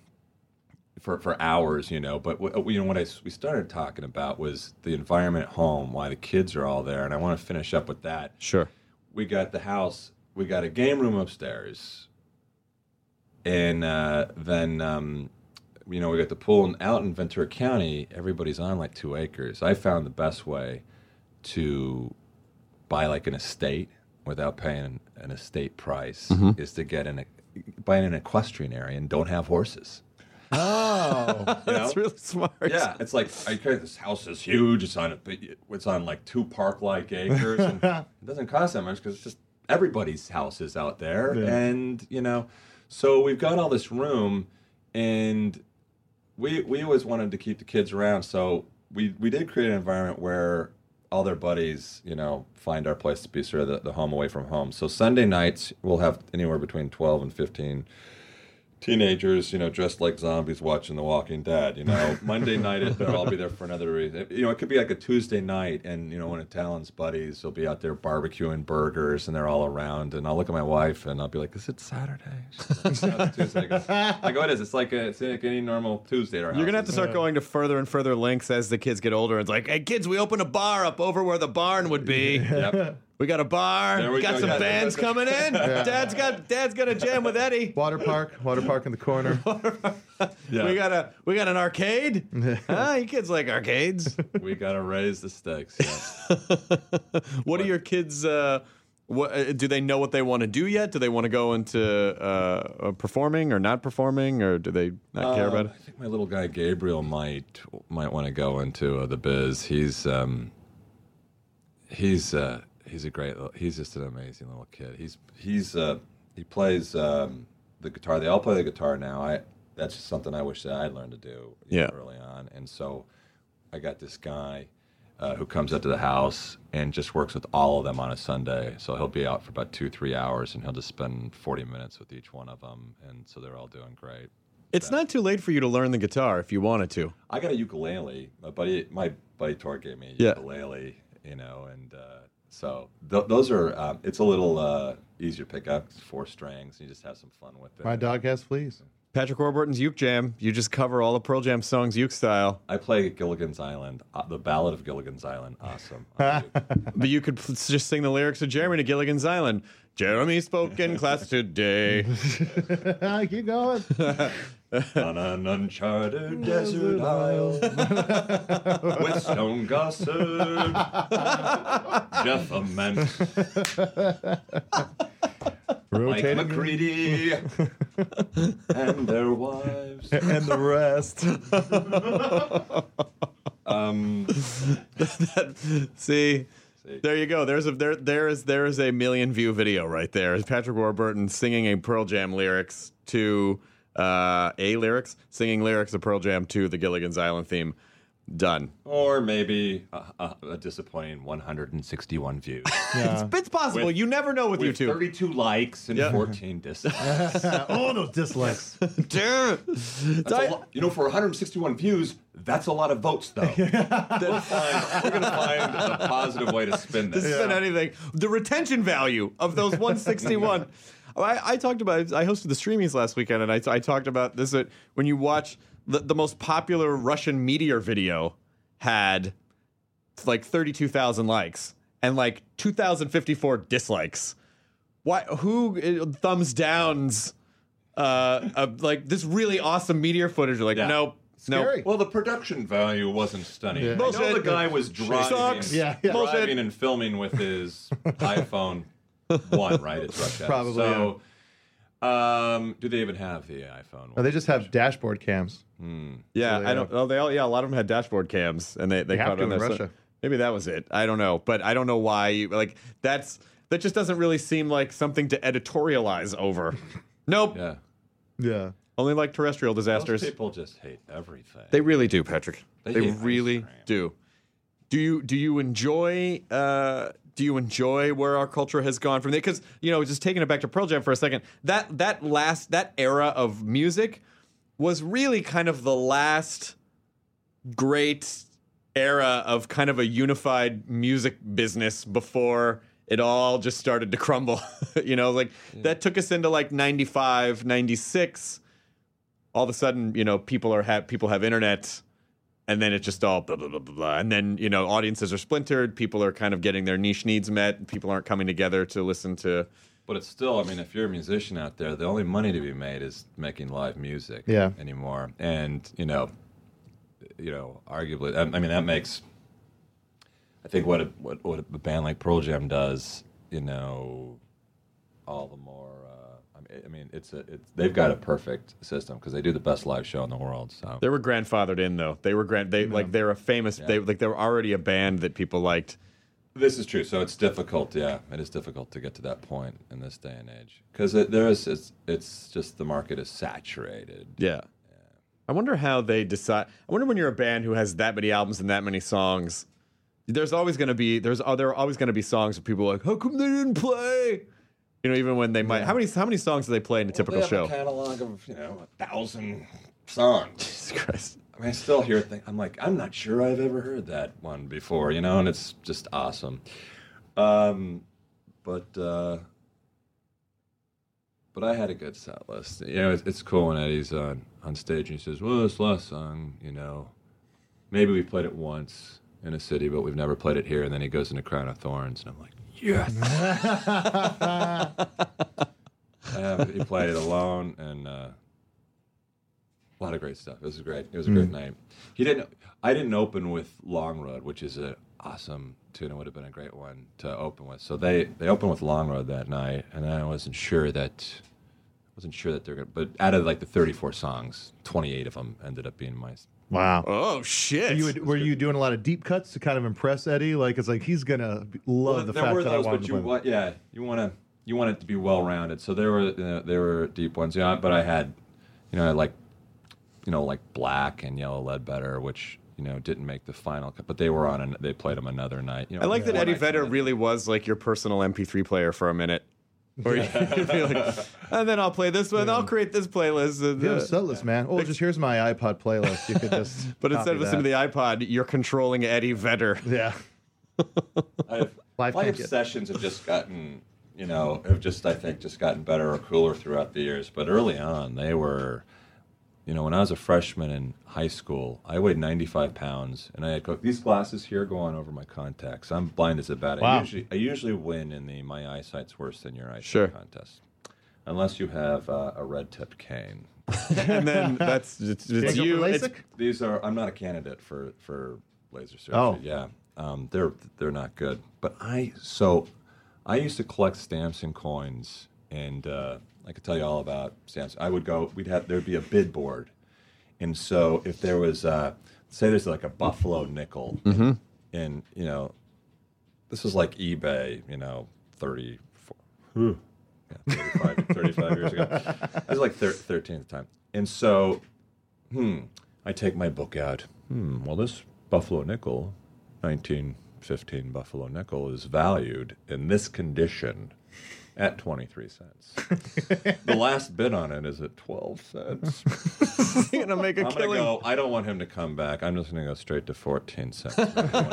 [SPEAKER 8] for for hours, you know. But w- you know what I we started talking about was the environment at home, why the kids are all there, and I want to finish up with that.
[SPEAKER 9] Sure.
[SPEAKER 8] We got the house. We got a game room upstairs, and uh, then um, you know we got the pool. And out in Ventura County, everybody's on like two acres. I found the best way to buy like an estate without paying an estate price is to get an buy an equestrian area and don't have horses.
[SPEAKER 7] Oh,
[SPEAKER 8] You know?
[SPEAKER 9] That's really smart.
[SPEAKER 8] Yeah, it's like I create this house is huge. It's on a big- it's on like two park-like acres, and it doesn't cost that much because it's just everybody's house is out there,
[SPEAKER 7] Yeah.
[SPEAKER 8] and you know, so we've got all this room, and we we always wanted to keep the kids around, so we we did create an environment where all their buddies, you know, find our place to be sort of the, the home away from home. So Sunday nights we'll have anywhere between twelve and fifteen teenagers, you know, dressed like zombies watching The Walking Dead, you know. Monday night, it, they'll all be there for another reason. You know, it could be like a Tuesday night, and, you know, one of Talon's buddies will be out there barbecuing burgers, and they're all around, and I'll look at my wife, and I'll be like, is it Saturday? She's like, no, it's Tuesday. I go, I go, it is. It's like, a, it's like any normal Tuesday at our house.
[SPEAKER 9] You're gonna have to start going to further and further lengths as the kids get older. It's like, hey kids, we open a bar up over where the barn would be.
[SPEAKER 8] Yep.
[SPEAKER 9] We got a bar.
[SPEAKER 8] There
[SPEAKER 9] We
[SPEAKER 8] we
[SPEAKER 9] got
[SPEAKER 8] go,
[SPEAKER 9] some
[SPEAKER 8] yeah.
[SPEAKER 9] bands coming in. Dad's got Dad's got a jam with Eddie.
[SPEAKER 7] water park, water park in the corner.
[SPEAKER 8] Yeah.
[SPEAKER 9] We got a we got an arcade. Ah, you kids like arcades.
[SPEAKER 8] We got to raise the stakes, yeah.
[SPEAKER 9] What are your kids? Uh, what uh, do they know what they want to do yet? Do they want to go into uh, uh, performing or not performing, or do they not care about
[SPEAKER 8] Um,
[SPEAKER 9] it?
[SPEAKER 8] I think my little guy Gabriel might might want to go into uh, the biz. He's um, he's uh, he's a great. Little, he's just an amazing little kid. He's he's uh, he plays um, the guitar. They all play the guitar now. I that's just something I wish that I'd learned to do you
[SPEAKER 9] Yeah.
[SPEAKER 8] know, early on. And so I got this guy uh, who comes up to the house and just works with all of them on a Sunday. So he'll be out for about two, three hours, and he'll just spend forty minutes with each one of them, and so they're all doing great.
[SPEAKER 9] It's not too late for you to learn the guitar if you wanted to.
[SPEAKER 8] I got a ukulele. My buddy, my buddy Tor gave me a
[SPEAKER 9] Yeah.
[SPEAKER 8] ukulele, you know, and uh, so th- those are. Um, it's a little uh, easier to pick up. It's four strings. And you just have some fun with it.
[SPEAKER 7] My dog has fleas.
[SPEAKER 9] Patrick Warburton's Uke Jam. You just cover all the Pearl Jam songs Uke style.
[SPEAKER 8] I play Gilligan's Island, uh, the Ballad of Gilligan's Island. Awesome. on the uke.
[SPEAKER 9] But you could p- just sing the lyrics of Jeremy to Gilligan's Island. Jeremy spoke in class today.
[SPEAKER 7] Keep going.
[SPEAKER 8] On an uncharted desert isle with stone gossip, Jeffament, Mike
[SPEAKER 7] Rotating
[SPEAKER 8] McCready, and their wives.
[SPEAKER 7] and the rest.
[SPEAKER 8] Um,
[SPEAKER 9] See,
[SPEAKER 8] See.
[SPEAKER 9] there you go. There's a there there is there is a million view video right there. Is Patrick Warburton singing a Pearl Jam lyrics to uh, a lyrics singing lyrics of Pearl Jam to the Gilligan's Island theme. Done.
[SPEAKER 8] or maybe a, a, a disappointing one hundred sixty-one views.
[SPEAKER 7] Yeah.
[SPEAKER 9] It's, it's possible.
[SPEAKER 8] With-
[SPEAKER 9] you never know with,
[SPEAKER 8] With
[SPEAKER 9] YouTube.
[SPEAKER 8] thirty-two likes and
[SPEAKER 9] Yeah.
[SPEAKER 8] fourteen dislikes.
[SPEAKER 7] Oh, those dislikes.
[SPEAKER 9] Damn it.
[SPEAKER 8] That's a lot. You know, for one hundred sixty-one views, that's a lot of votes, though. we're going to find a positive way to spin
[SPEAKER 9] To
[SPEAKER 8] this.
[SPEAKER 9] spend anything. The retention value of those one sixty-one. I, I talked about, I hosted the Streamies last weekend, and I, I talked about this, that when you watch the, the most popular Russian meteor video had like thirty-two thousand likes and like two thousand fifty-four dislikes. Why? Who uh, thumbs downs uh, uh, like this really awesome meteor footage? You're like,
[SPEAKER 8] Yeah.
[SPEAKER 9] nope.
[SPEAKER 7] Scary.
[SPEAKER 9] Nope.
[SPEAKER 8] Well, the production value wasn't stunning.
[SPEAKER 7] Yeah.
[SPEAKER 8] I know
[SPEAKER 9] Bullshit.
[SPEAKER 8] the guy was driving,
[SPEAKER 9] Sucks.
[SPEAKER 7] Yeah, yeah.
[SPEAKER 9] Bullshit.
[SPEAKER 8] driving and filming with his iPhone one, right? It's Russia.
[SPEAKER 7] Probably,
[SPEAKER 8] So, um, do they even have the iPhone?
[SPEAKER 7] No, they just have dashboard cams.
[SPEAKER 9] Yeah,
[SPEAKER 7] So,
[SPEAKER 9] I don't. Oh, they all. Yeah, a lot of them had dashboard cams, and they they,
[SPEAKER 7] They have
[SPEAKER 9] caught
[SPEAKER 7] to
[SPEAKER 9] on
[SPEAKER 7] in
[SPEAKER 9] there. So
[SPEAKER 7] Russia.
[SPEAKER 9] maybe that was it. I don't know, but I don't know why. You, like that's that just doesn't really seem like something to editorialize over. Nope.
[SPEAKER 8] Yeah.
[SPEAKER 7] Yeah.
[SPEAKER 9] Only like terrestrial
[SPEAKER 8] Those
[SPEAKER 9] disasters.
[SPEAKER 8] people just hate everything.
[SPEAKER 9] They really do, Patrick.
[SPEAKER 8] They
[SPEAKER 9] They,
[SPEAKER 8] hate ice
[SPEAKER 9] really
[SPEAKER 8] cream.
[SPEAKER 9] do. Do you do you enjoy uh, do you enjoy where our culture has gone from there? Because you know, just taking it back to Pearl Jam for a second, that that last that era of music was really kind of the last great era of kind of a unified music business before it all just started to crumble. You know, like that took us into like ninety-five, ninety-six. All of a sudden, you know, people are have people have internet, and then it just all blah, blah, blah, blah, blah. And then, you know, audiences are splintered. People are kind of getting their niche needs met. People aren't coming together to listen to.
[SPEAKER 8] But it's still, I mean, if you're a musician out there, the only money to be made is making live music
[SPEAKER 7] Yeah.
[SPEAKER 8] anymore. And, you know, you know, arguably, I, I mean, that makes, I think what a, what, what a band like Pearl Jam does, you know, all the more, uh, I mean, I mean, it's a, it's, they've got a perfect system because they do the best live show in the world. So
[SPEAKER 9] They were grandfathered in, though. They were grand. They like they're a famous. They like they were already a band that people liked.
[SPEAKER 8] this is true. So it's difficult. Yeah, it is difficult to get to that point in this day and age because there is, it's, it's just the market is saturated.
[SPEAKER 9] Yeah. I wonder how they decide. I wonder when you're a band who has that many albums and that many songs. There's always going to be there's are there always going to be songs where people are like, how come they didn't play? You know, even when they might. How many how many songs do they play in a typical
[SPEAKER 8] they have
[SPEAKER 9] show?
[SPEAKER 8] a catalog of, you know, a thousand songs.
[SPEAKER 9] Jesus Christ.
[SPEAKER 8] I mean, I still hear things. I'm like, I'm not sure I've ever heard that one before, you know, and it's just awesome. Um, but uh, but I had a good set list. You know, it's, it's cool when Eddie's on on stage and he says, "Well, this last song, you know, maybe we played it once in a city, but we've never played it here." And then he goes into Crown of Thorns, and I'm like, yes. um, he played it alone, and uh, a lot of great stuff. It was great. It was a great night. He didn't. I didn't open with Long Road, which is an awesome tune. It would have been a great one to open with. So they they opened with Long Road that night, and I wasn't sure that wasn't sure that they're gonna. But out of like the thirty-four songs, twenty-eight of them ended up being my.
[SPEAKER 7] Wow.
[SPEAKER 9] Oh shit.
[SPEAKER 7] You would, were you doing a lot of deep cuts to kind of impress Eddie? Like it's like he's gonna love
[SPEAKER 8] Well,
[SPEAKER 7] the
[SPEAKER 8] there
[SPEAKER 7] fact
[SPEAKER 8] were
[SPEAKER 7] that
[SPEAKER 8] those,
[SPEAKER 7] I wanted
[SPEAKER 8] but
[SPEAKER 7] to
[SPEAKER 8] you
[SPEAKER 7] play.
[SPEAKER 8] want, yeah, you want to you want it to be well rounded. So there were you know, there were deep ones, yeah. But I had, you know, I like, you know, like Black and Yellow Ledbetter, which you know, didn't make the final, but they were on, and they played them another night. You know,
[SPEAKER 9] I like that
[SPEAKER 8] one
[SPEAKER 9] Eddie
[SPEAKER 8] night
[SPEAKER 9] Vedder
[SPEAKER 8] together.
[SPEAKER 9] really was like your personal M P three player for a minute. Or you'd be like, and then I'll play this one, I'll create this playlist. And,
[SPEAKER 7] You have
[SPEAKER 9] uh,
[SPEAKER 7] a set list, man. Oh, just here's my iPod playlist. You could just.
[SPEAKER 9] but instead
[SPEAKER 7] copy
[SPEAKER 9] of listening
[SPEAKER 7] that.
[SPEAKER 9] to the iPod, you're controlling Eddie Vedder.
[SPEAKER 7] Yeah.
[SPEAKER 8] I've,
[SPEAKER 7] Life
[SPEAKER 8] my
[SPEAKER 7] can't get-
[SPEAKER 8] obsessions have just gotten, you know, have just, I think, just gotten better or cooler throughout the years. But early on, they were, you know, when I was a freshman in high school, I weighed ninety-five pounds, and I had co- these glasses here go on over my contacts. I'm blind as a bat. I
[SPEAKER 7] Wow.
[SPEAKER 8] usually, I usually win in the my eyesight's worse than your eyesight
[SPEAKER 9] Sure.
[SPEAKER 8] contest, unless you have uh, a red-tipped cane.
[SPEAKER 9] And then that's it's, it's
[SPEAKER 7] Did you
[SPEAKER 9] you.
[SPEAKER 7] go for
[SPEAKER 9] It's,
[SPEAKER 7] LASIK?
[SPEAKER 8] These are. I'm not a candidate for for laser surgery.
[SPEAKER 7] Oh.
[SPEAKER 8] Yeah, um, they're they're not good. But I so I used to collect stamps and coins, and uh, I could tell you all about stamps. I would go. We'd have there'd be a bid board, and so if there was uh, say there's like a Buffalo nickel,
[SPEAKER 9] Mm-hmm.
[SPEAKER 8] and you know, this was like eBay, you know, thirty-four. Yeah, thirty-five, thirty-five years ago. I was like thir- thirteen at the time. And so, hmm, I take my book out. Hmm, well, this Buffalo nickel, nineteen fifteen Buffalo nickel, is valued in this condition at twenty-three cents. The last bid on it is at twelve cents.
[SPEAKER 9] you're gonna make a
[SPEAKER 8] I'm
[SPEAKER 9] killing.
[SPEAKER 8] gonna go. I don't want him to come back. I'm just gonna go straight to fourteen cents. So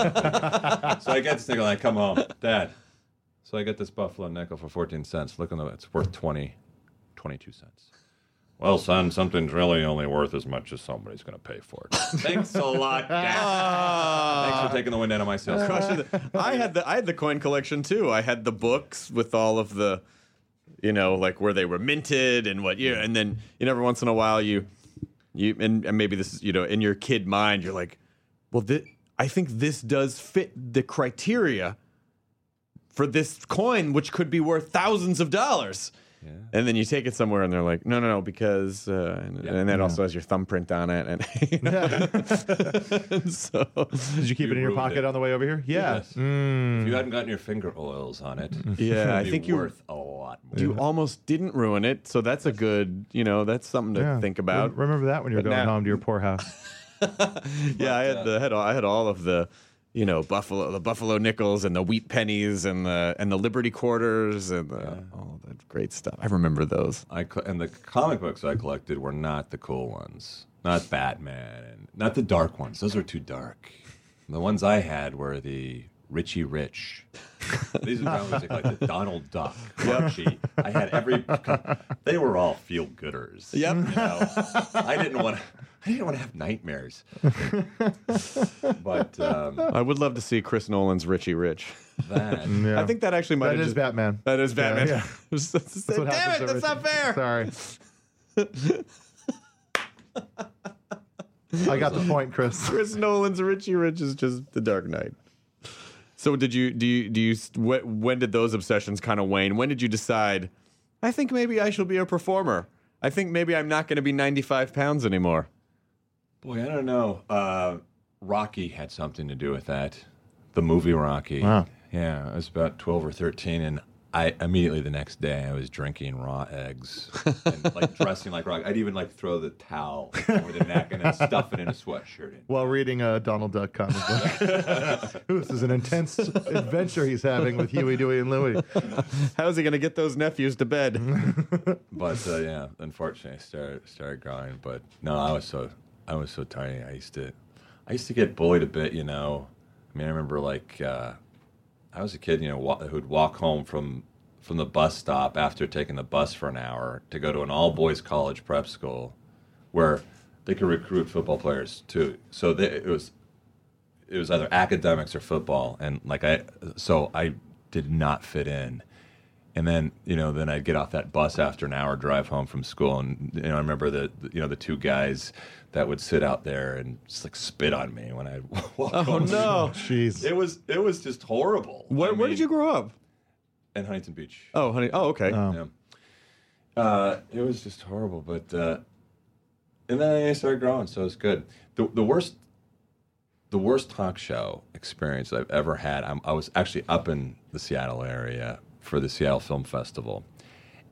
[SPEAKER 8] I get this nickel. And I come home, Dad. So I get this Buffalo nickel for fourteen cents. Look on the. It's worth twenty, twenty-two cents. Well, son, something's really only worth as much as somebody's gonna pay for it. Thanks a lot, Dad. Thanks for taking the wind out of my sails.
[SPEAKER 9] Crushing the- I had the I had the coin collection too. I had the books with all of the, you know, like where they were minted and what year. And then you know, every once in a while you, you and, and maybe this is you know in your kid mind you're like, well, thi- I think this does fit the criteria for this coin, which could be worth thousands of dollars.
[SPEAKER 8] Yeah.
[SPEAKER 9] And then you take it somewhere, and they're like, "No, no, no," because uh, and,
[SPEAKER 8] Yeah.
[SPEAKER 9] and that also has your thumbprint on it. And, you know? And so,
[SPEAKER 7] Did you keep
[SPEAKER 8] You
[SPEAKER 7] it in your
[SPEAKER 8] ruined
[SPEAKER 7] pocket
[SPEAKER 8] it.
[SPEAKER 7] on the way over here? Yeah.
[SPEAKER 8] Yes.
[SPEAKER 7] Mm.
[SPEAKER 8] If you hadn't gotten your finger oils on it,
[SPEAKER 9] yeah, I
[SPEAKER 8] it'd be
[SPEAKER 9] think you
[SPEAKER 8] worth a lot more.
[SPEAKER 9] you almost didn't ruin it, so that's a good, you know, that's something to
[SPEAKER 7] Yeah.
[SPEAKER 9] think about.
[SPEAKER 7] Rem- Remember that when you're
[SPEAKER 9] But
[SPEAKER 7] going
[SPEAKER 9] now-
[SPEAKER 7] home to your poor house.
[SPEAKER 9] Yeah, I had the had all, I had all of the, you know, buffalo the buffalo nickels and the wheat pennies and the and the Liberty quarters and the, all that great stuff. I remember those.
[SPEAKER 8] I co- and the comic books I collected were not the cool ones, not Batman, and not the dark ones. Those are too dark. The ones I had were the Richie Rich. These are comics I collected. Donald Duck, Archie. I had every. They were all feel gooders.
[SPEAKER 9] Yep.
[SPEAKER 8] You know? I didn't want to. I didn't want to have nightmares. But um,
[SPEAKER 9] I would love to see Chris Nolan's Richie Rich.
[SPEAKER 8] that.
[SPEAKER 7] Yeah.
[SPEAKER 9] I think that actually might
[SPEAKER 7] That
[SPEAKER 9] have
[SPEAKER 7] is
[SPEAKER 9] just,
[SPEAKER 7] Batman.
[SPEAKER 9] That is Batman.
[SPEAKER 7] Yeah,
[SPEAKER 9] That's
[SPEAKER 7] That's what
[SPEAKER 9] Damn
[SPEAKER 7] happens
[SPEAKER 9] it,
[SPEAKER 7] to
[SPEAKER 9] that's not fair.
[SPEAKER 7] Richie. Sorry. I got the point, Chris.
[SPEAKER 9] Chris Nolan's Richie Rich is just The Dark Knight. So did you do you do you wh- when did those obsessions kind of wane? When did you decide? I think maybe I shall be a performer. I think maybe I'm not going to be ninety-five pounds anymore.
[SPEAKER 8] Boy, I don't know. Uh, Rocky had something to do with that. The movie Rocky.
[SPEAKER 7] Wow.
[SPEAKER 8] Yeah, I was about twelve or thirteen, and I immediately the next day I was drinking raw eggs and like dressing like Rocky. I'd even like throw the towel over the neck and then stuff it in a sweatshirt.
[SPEAKER 7] While reading a Donald Duck comic book. Ooh, this is an intense adventure he's having with Huey, Dewey, and Louie.
[SPEAKER 9] How's he going to get those nephews to bed?
[SPEAKER 8] But uh, yeah, unfortunately, I started started growing. But no, I was so I was so tiny. I used to I used to get bullied a bit. You know, I mean, I remember like. Uh, I was a kid, you know, wa- who'd walk home from from the bus stop after taking the bus for an hour to go to an all-boys college prep school, where they could recruit football players too. So they, it was it was either academics or football, and like I, so I did not fit in. And then you know, then I'd get off that bus after an hour drive home from school, and you know, I remember the you know the two guys that would sit out there and just like spit on me when I walk
[SPEAKER 9] Oh
[SPEAKER 8] home.
[SPEAKER 9] no!
[SPEAKER 7] Jeez.
[SPEAKER 8] It was it was just horrible.
[SPEAKER 9] Where,
[SPEAKER 8] I
[SPEAKER 9] where did
[SPEAKER 8] mean,
[SPEAKER 9] you grow up?
[SPEAKER 8] in Huntington Beach?
[SPEAKER 9] Oh, honey. Oh, okay.
[SPEAKER 7] Oh.
[SPEAKER 8] Yeah. Uh, it was just horrible, but uh, and then I started growing, so it's good. The the worst the worst talk show experience I've ever had. I'm, I was actually up in the Seattle area for the Seattle Film Festival,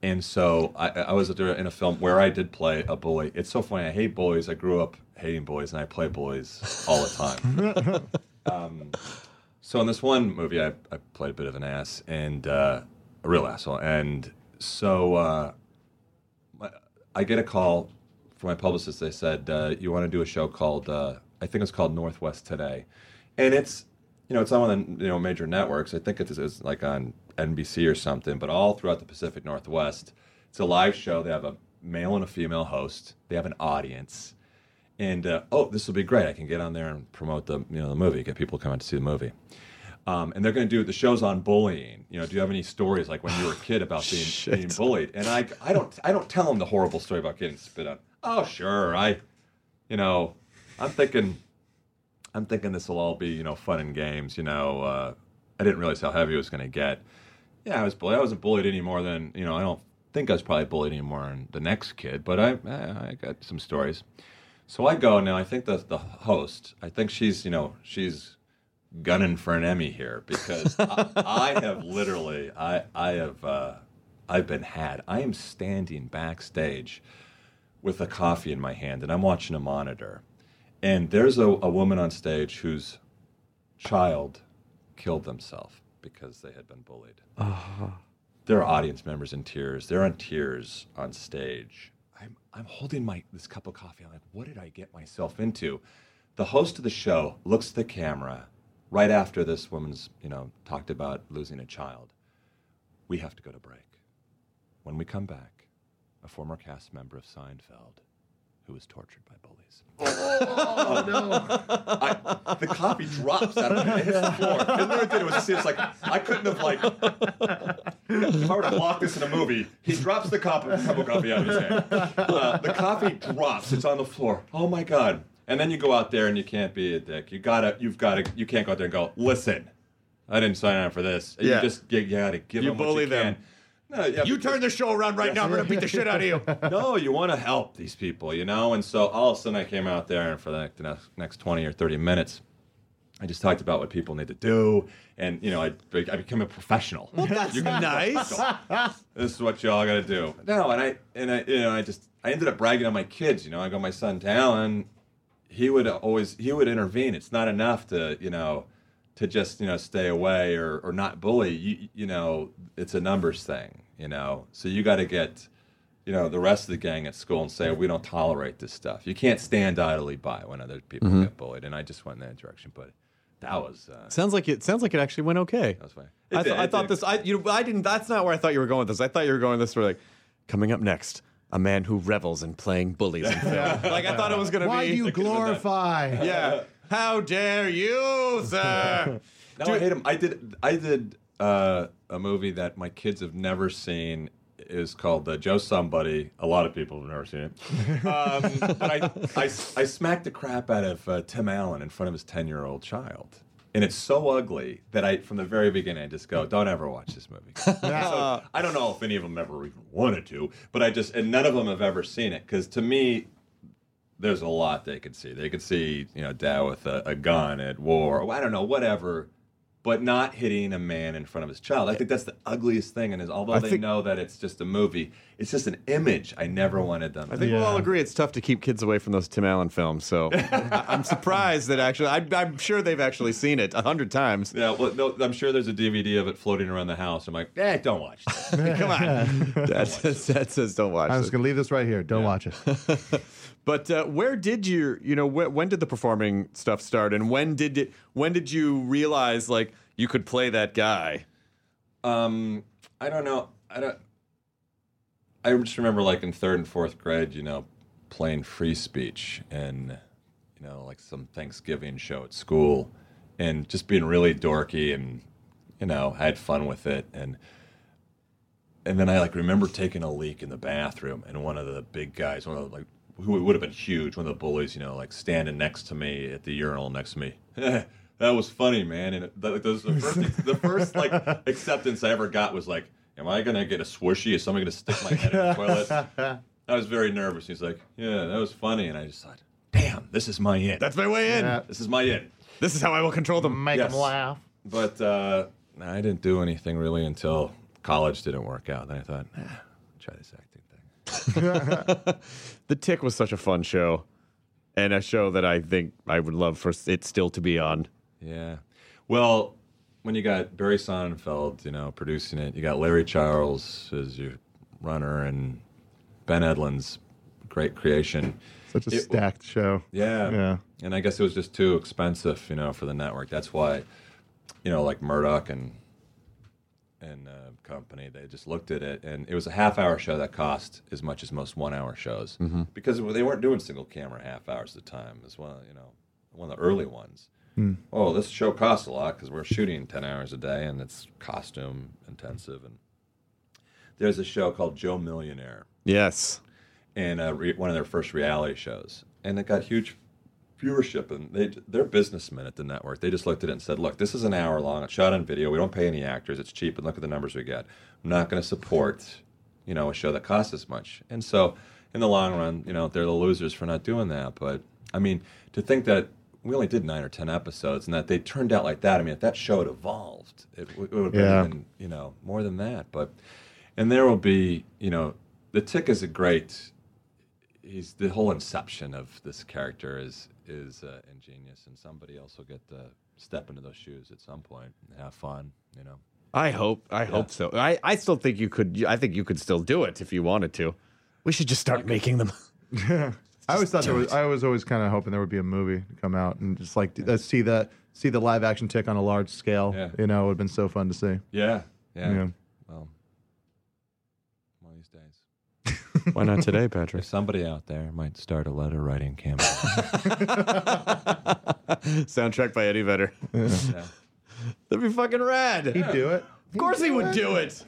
[SPEAKER 8] and so I, I was in a film where I did play a bully. It's so funny. I hate bullies. I grew up hating boys, and I play bullies all the time. um, so in this one movie, I, I played a bit of an ass, and uh, a real asshole. And so uh, my, I get a call from my publicist. They said, uh, you want to do a show called, uh, I think it's called Northwest Today. And it's, you know, it's on one of the you know, major networks. I think it's, it's like on N B C or something, but all throughout the Pacific Northwest. It's a live show. They have a male and a female host. They have an audience. And, uh, oh, this will be great. I can get on there and promote the, you know, the movie, get people to come out to see the movie. Um, and they're going to do, the show's on bullying. You know, do you have any stories like when you were a kid about being, being bullied? And I, I don't, I don't tell them the horrible story about getting spit on. Oh, sure. I, you know, I'm thinking, I'm thinking this will all be, you know, fun and games. You know, uh, I didn't realize how heavy it was going to get. Yeah, I was bullied. I wasn't bullied any more than, you know, I don't think I was probably bullied any more than the next kid, but I, I, I got some stories. So I go now. I think the the host. I think she's you know she's gunning for an Emmy here because I, I have literally I I have uh, I've been had. I am standing backstage with a coffee in my hand and I'm watching a monitor, and there's a, a woman on stage whose child killed themselves because they had been bullied. Uh-huh. There are audience members in tears. They're in tears on stage. I'm, I'm holding my this cup of coffee. I'm like, what did I get myself into? The host of the show looks at the camera right after this woman's, you know, talked about losing a child. We have to go to break. When we come back, a former cast member of Seinfeld who was tortured by bullies.
[SPEAKER 7] Oh, no.
[SPEAKER 8] I, the coffee drops out of me. It hits the floor. And there it did. It was, it was like, I couldn't have, like, if I were to block this in a movie, he drops the cup, cup of coffee out of his hand. Uh, the coffee drops. It's on the floor. Oh, my God. And then you go out there and you can't be a dick. You gotta, you've gotta, you can't go out there and go, listen, I didn't sign on for this.
[SPEAKER 9] Yeah.
[SPEAKER 8] You just, you gotta give
[SPEAKER 9] you
[SPEAKER 8] them what
[SPEAKER 9] bully
[SPEAKER 8] you can.
[SPEAKER 9] them.
[SPEAKER 8] No, yeah,
[SPEAKER 9] you turn the show around right now. I'm going to beat the shit out of you.
[SPEAKER 8] No, you want to help these people, you know? And so all of a sudden I came out there, and for the next, next twenty or thirty minutes, I just talked about what people need to do. And, you know, I, I became a professional.
[SPEAKER 9] Well, that's nice.
[SPEAKER 8] This is what y'all got to do. No, and I, and I, you know, I just, I ended up bragging on my kids. You know, I got my son Talon. He would always, he would intervene. It's not enough to, you know, to just, you know, stay away or, or not bully. You, you know, it's a numbers thing. You know, so you got to get, you know, the rest of the gang at school and say, we don't tolerate this stuff. You can't stand idly by when other people mm-hmm. get bullied. And I just went in that direction, but that was uh,
[SPEAKER 9] sounds like it sounds like it actually went okay.
[SPEAKER 8] That was fine.
[SPEAKER 9] I, th- I thought this. I you know I didn't. That's not where I thought you were going with this. I thought you were going with this. Where like coming up next, a man who revels in playing bullies in film. Like I thought it was going to be.
[SPEAKER 7] Why do you glorify?
[SPEAKER 9] Yeah. How dare you, sir?
[SPEAKER 8] No, I hate him. I did. I did. Uh, a movie that my kids have never seen is called uh, Joe Somebody. A lot of people have never seen it. Um, but I, I, I smacked the crap out of uh, Tim Allen in front of his ten-year-old child. And it's so ugly that I, from the very beginning, I just go, don't ever watch this movie. So, I don't know if any of them ever even wanted to, but I just, and none of them have ever seen it. Because to me, there's a lot they could see. They could see, you know, Dad with a, a gun at war, or I don't know, whatever. But not hitting a man in front of his child. I think that's the ugliest thing. And is, although
[SPEAKER 9] I
[SPEAKER 8] they
[SPEAKER 9] think,
[SPEAKER 8] know that it's just a movie, it's just an image. I never wanted them.
[SPEAKER 9] I think
[SPEAKER 7] yeah.
[SPEAKER 9] we'll all agree it's tough to keep kids away from those Tim Allen films. So I, I'm surprised that actually, I, I'm sure they've actually seen it a hundred times.
[SPEAKER 8] Yeah, well, no, I'm sure there's a D V D of it floating around the house. I'm like, eh, don't watch that.
[SPEAKER 9] Come on. Dad says, Dad says don't watch it.
[SPEAKER 7] I'm just going to leave this right here. Don't
[SPEAKER 8] Yeah.
[SPEAKER 7] watch it.
[SPEAKER 9] But uh, where did you, you know, wh- when did the performing stuff start, and when did it, when did you realize like you could play that guy?
[SPEAKER 8] Um, I don't know. I don't. I just remember, like in third and fourth grade, you know, playing free speech and you know, like some Thanksgiving show at school, and just being really dorky, and you know, I had fun with it, and and then I like remember taking a leak in the bathroom, and one of the big guys, one of the, like. who would have been huge, one of the bullies, you know, like standing next to me at the urinal next to me. That was funny, man. And it, that, that was the first, the first like acceptance I ever got was like, am I going to get a swooshy? Is somebody going to stick my head in the toilet? I was very nervous. He's like, yeah, that was funny. And I just thought, damn, this is my in.
[SPEAKER 9] That's my way in.
[SPEAKER 7] Yeah.
[SPEAKER 8] This is my in.
[SPEAKER 9] This is how I will control them.
[SPEAKER 7] Make
[SPEAKER 8] Yes.
[SPEAKER 7] them laugh.
[SPEAKER 8] But uh, I didn't do anything really until college didn't work out. Then I thought, eh, try this acting thing.
[SPEAKER 9] The Tick was such a fun show, and a show that I think I would love for it still to be on.
[SPEAKER 8] Yeah. Well, when you got Barry Sonnenfeld, you know, producing it, you got Larry Charles as your runner, and Ben Edlund's great creation.
[SPEAKER 7] Such a
[SPEAKER 8] It-
[SPEAKER 7] stacked show.
[SPEAKER 8] Yeah.
[SPEAKER 7] Yeah.
[SPEAKER 8] And I guess it was just too expensive, you know, for the network. That's why, you know, like Murdoch and and uh, company, they just looked at it, and it was a half-hour show that cost as much as most one-hour shows
[SPEAKER 9] Mm-hmm.
[SPEAKER 8] because they weren't doing single-camera half hours at a time. As well, you know, one of the early ones.
[SPEAKER 7] Hmm.
[SPEAKER 8] Oh, this show costs a lot because we're shooting ten hours a day, and it's costume intensive. And there's a show called Joe Millionaire.
[SPEAKER 9] Yes.
[SPEAKER 8] And uh, re- one of their first reality shows, and it got huge viewership. And they they're businessmen at the network. They just looked at it and said, "Look, this is an hour long. It's shot on video. We don't pay any actors. It's cheap, and look at the numbers we get. I'm not going to support, you know, a show that costs this much." And so, in the long run, you know, they're the losers for not doing that. But I mean, to think that we only did nine or ten episodes, and that they turned out like that. I mean, if that show had evolved, it, w- it would have been
[SPEAKER 7] Yeah.
[SPEAKER 8] even, you know, more than that. But and there will be, you know, the Tick is a great. He's the whole inception of this character is is uh, ingenious, and somebody else will get to step into those shoes at some point and have fun, you know.
[SPEAKER 9] I hope. I hope so. I, I still think you could. I think you could still do it if you wanted to. We should just start making them.
[SPEAKER 7] I always thought there was. I was always kind of hoping there would be a movie to come out and just like let's see the see the live action Tick on a large scale.
[SPEAKER 8] Yeah.
[SPEAKER 7] You know, it would have been so fun to see.
[SPEAKER 8] Yeah, yeah.
[SPEAKER 7] Yeah.
[SPEAKER 8] Well, one of these days.
[SPEAKER 9] Why not today,
[SPEAKER 8] If
[SPEAKER 9] Patrick?
[SPEAKER 8] somebody out there might start a letter writing campaign.
[SPEAKER 9] Soundtrack by Eddie Vedder.
[SPEAKER 8] Yeah.
[SPEAKER 9] That'd be fucking rad.
[SPEAKER 7] He'd do it.
[SPEAKER 9] Of course he would do it.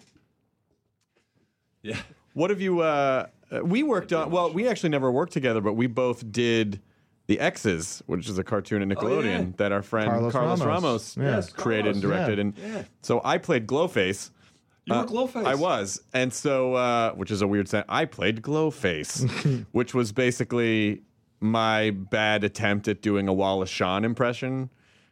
[SPEAKER 8] Yeah.
[SPEAKER 9] What have you? Uh, uh, we worked on. Well, we actually never worked together, but we both did the X's, which is a cartoon at Nickelodeon
[SPEAKER 8] yeah.
[SPEAKER 9] that our friend
[SPEAKER 7] Carlos
[SPEAKER 9] Carlos,
[SPEAKER 7] Ramos.
[SPEAKER 9] Ramos,
[SPEAKER 7] Yeah. Yes,
[SPEAKER 9] created and
[SPEAKER 8] Carlos,
[SPEAKER 9] directed.
[SPEAKER 7] yeah.
[SPEAKER 9] And
[SPEAKER 8] Yeah.
[SPEAKER 9] so I played Glowface.
[SPEAKER 8] You were
[SPEAKER 9] Uh,
[SPEAKER 8] Glowface.
[SPEAKER 9] I was, and so uh, which is a weird saying. I played Glowface, which was basically my bad attempt at doing a Wallace Shawn impression.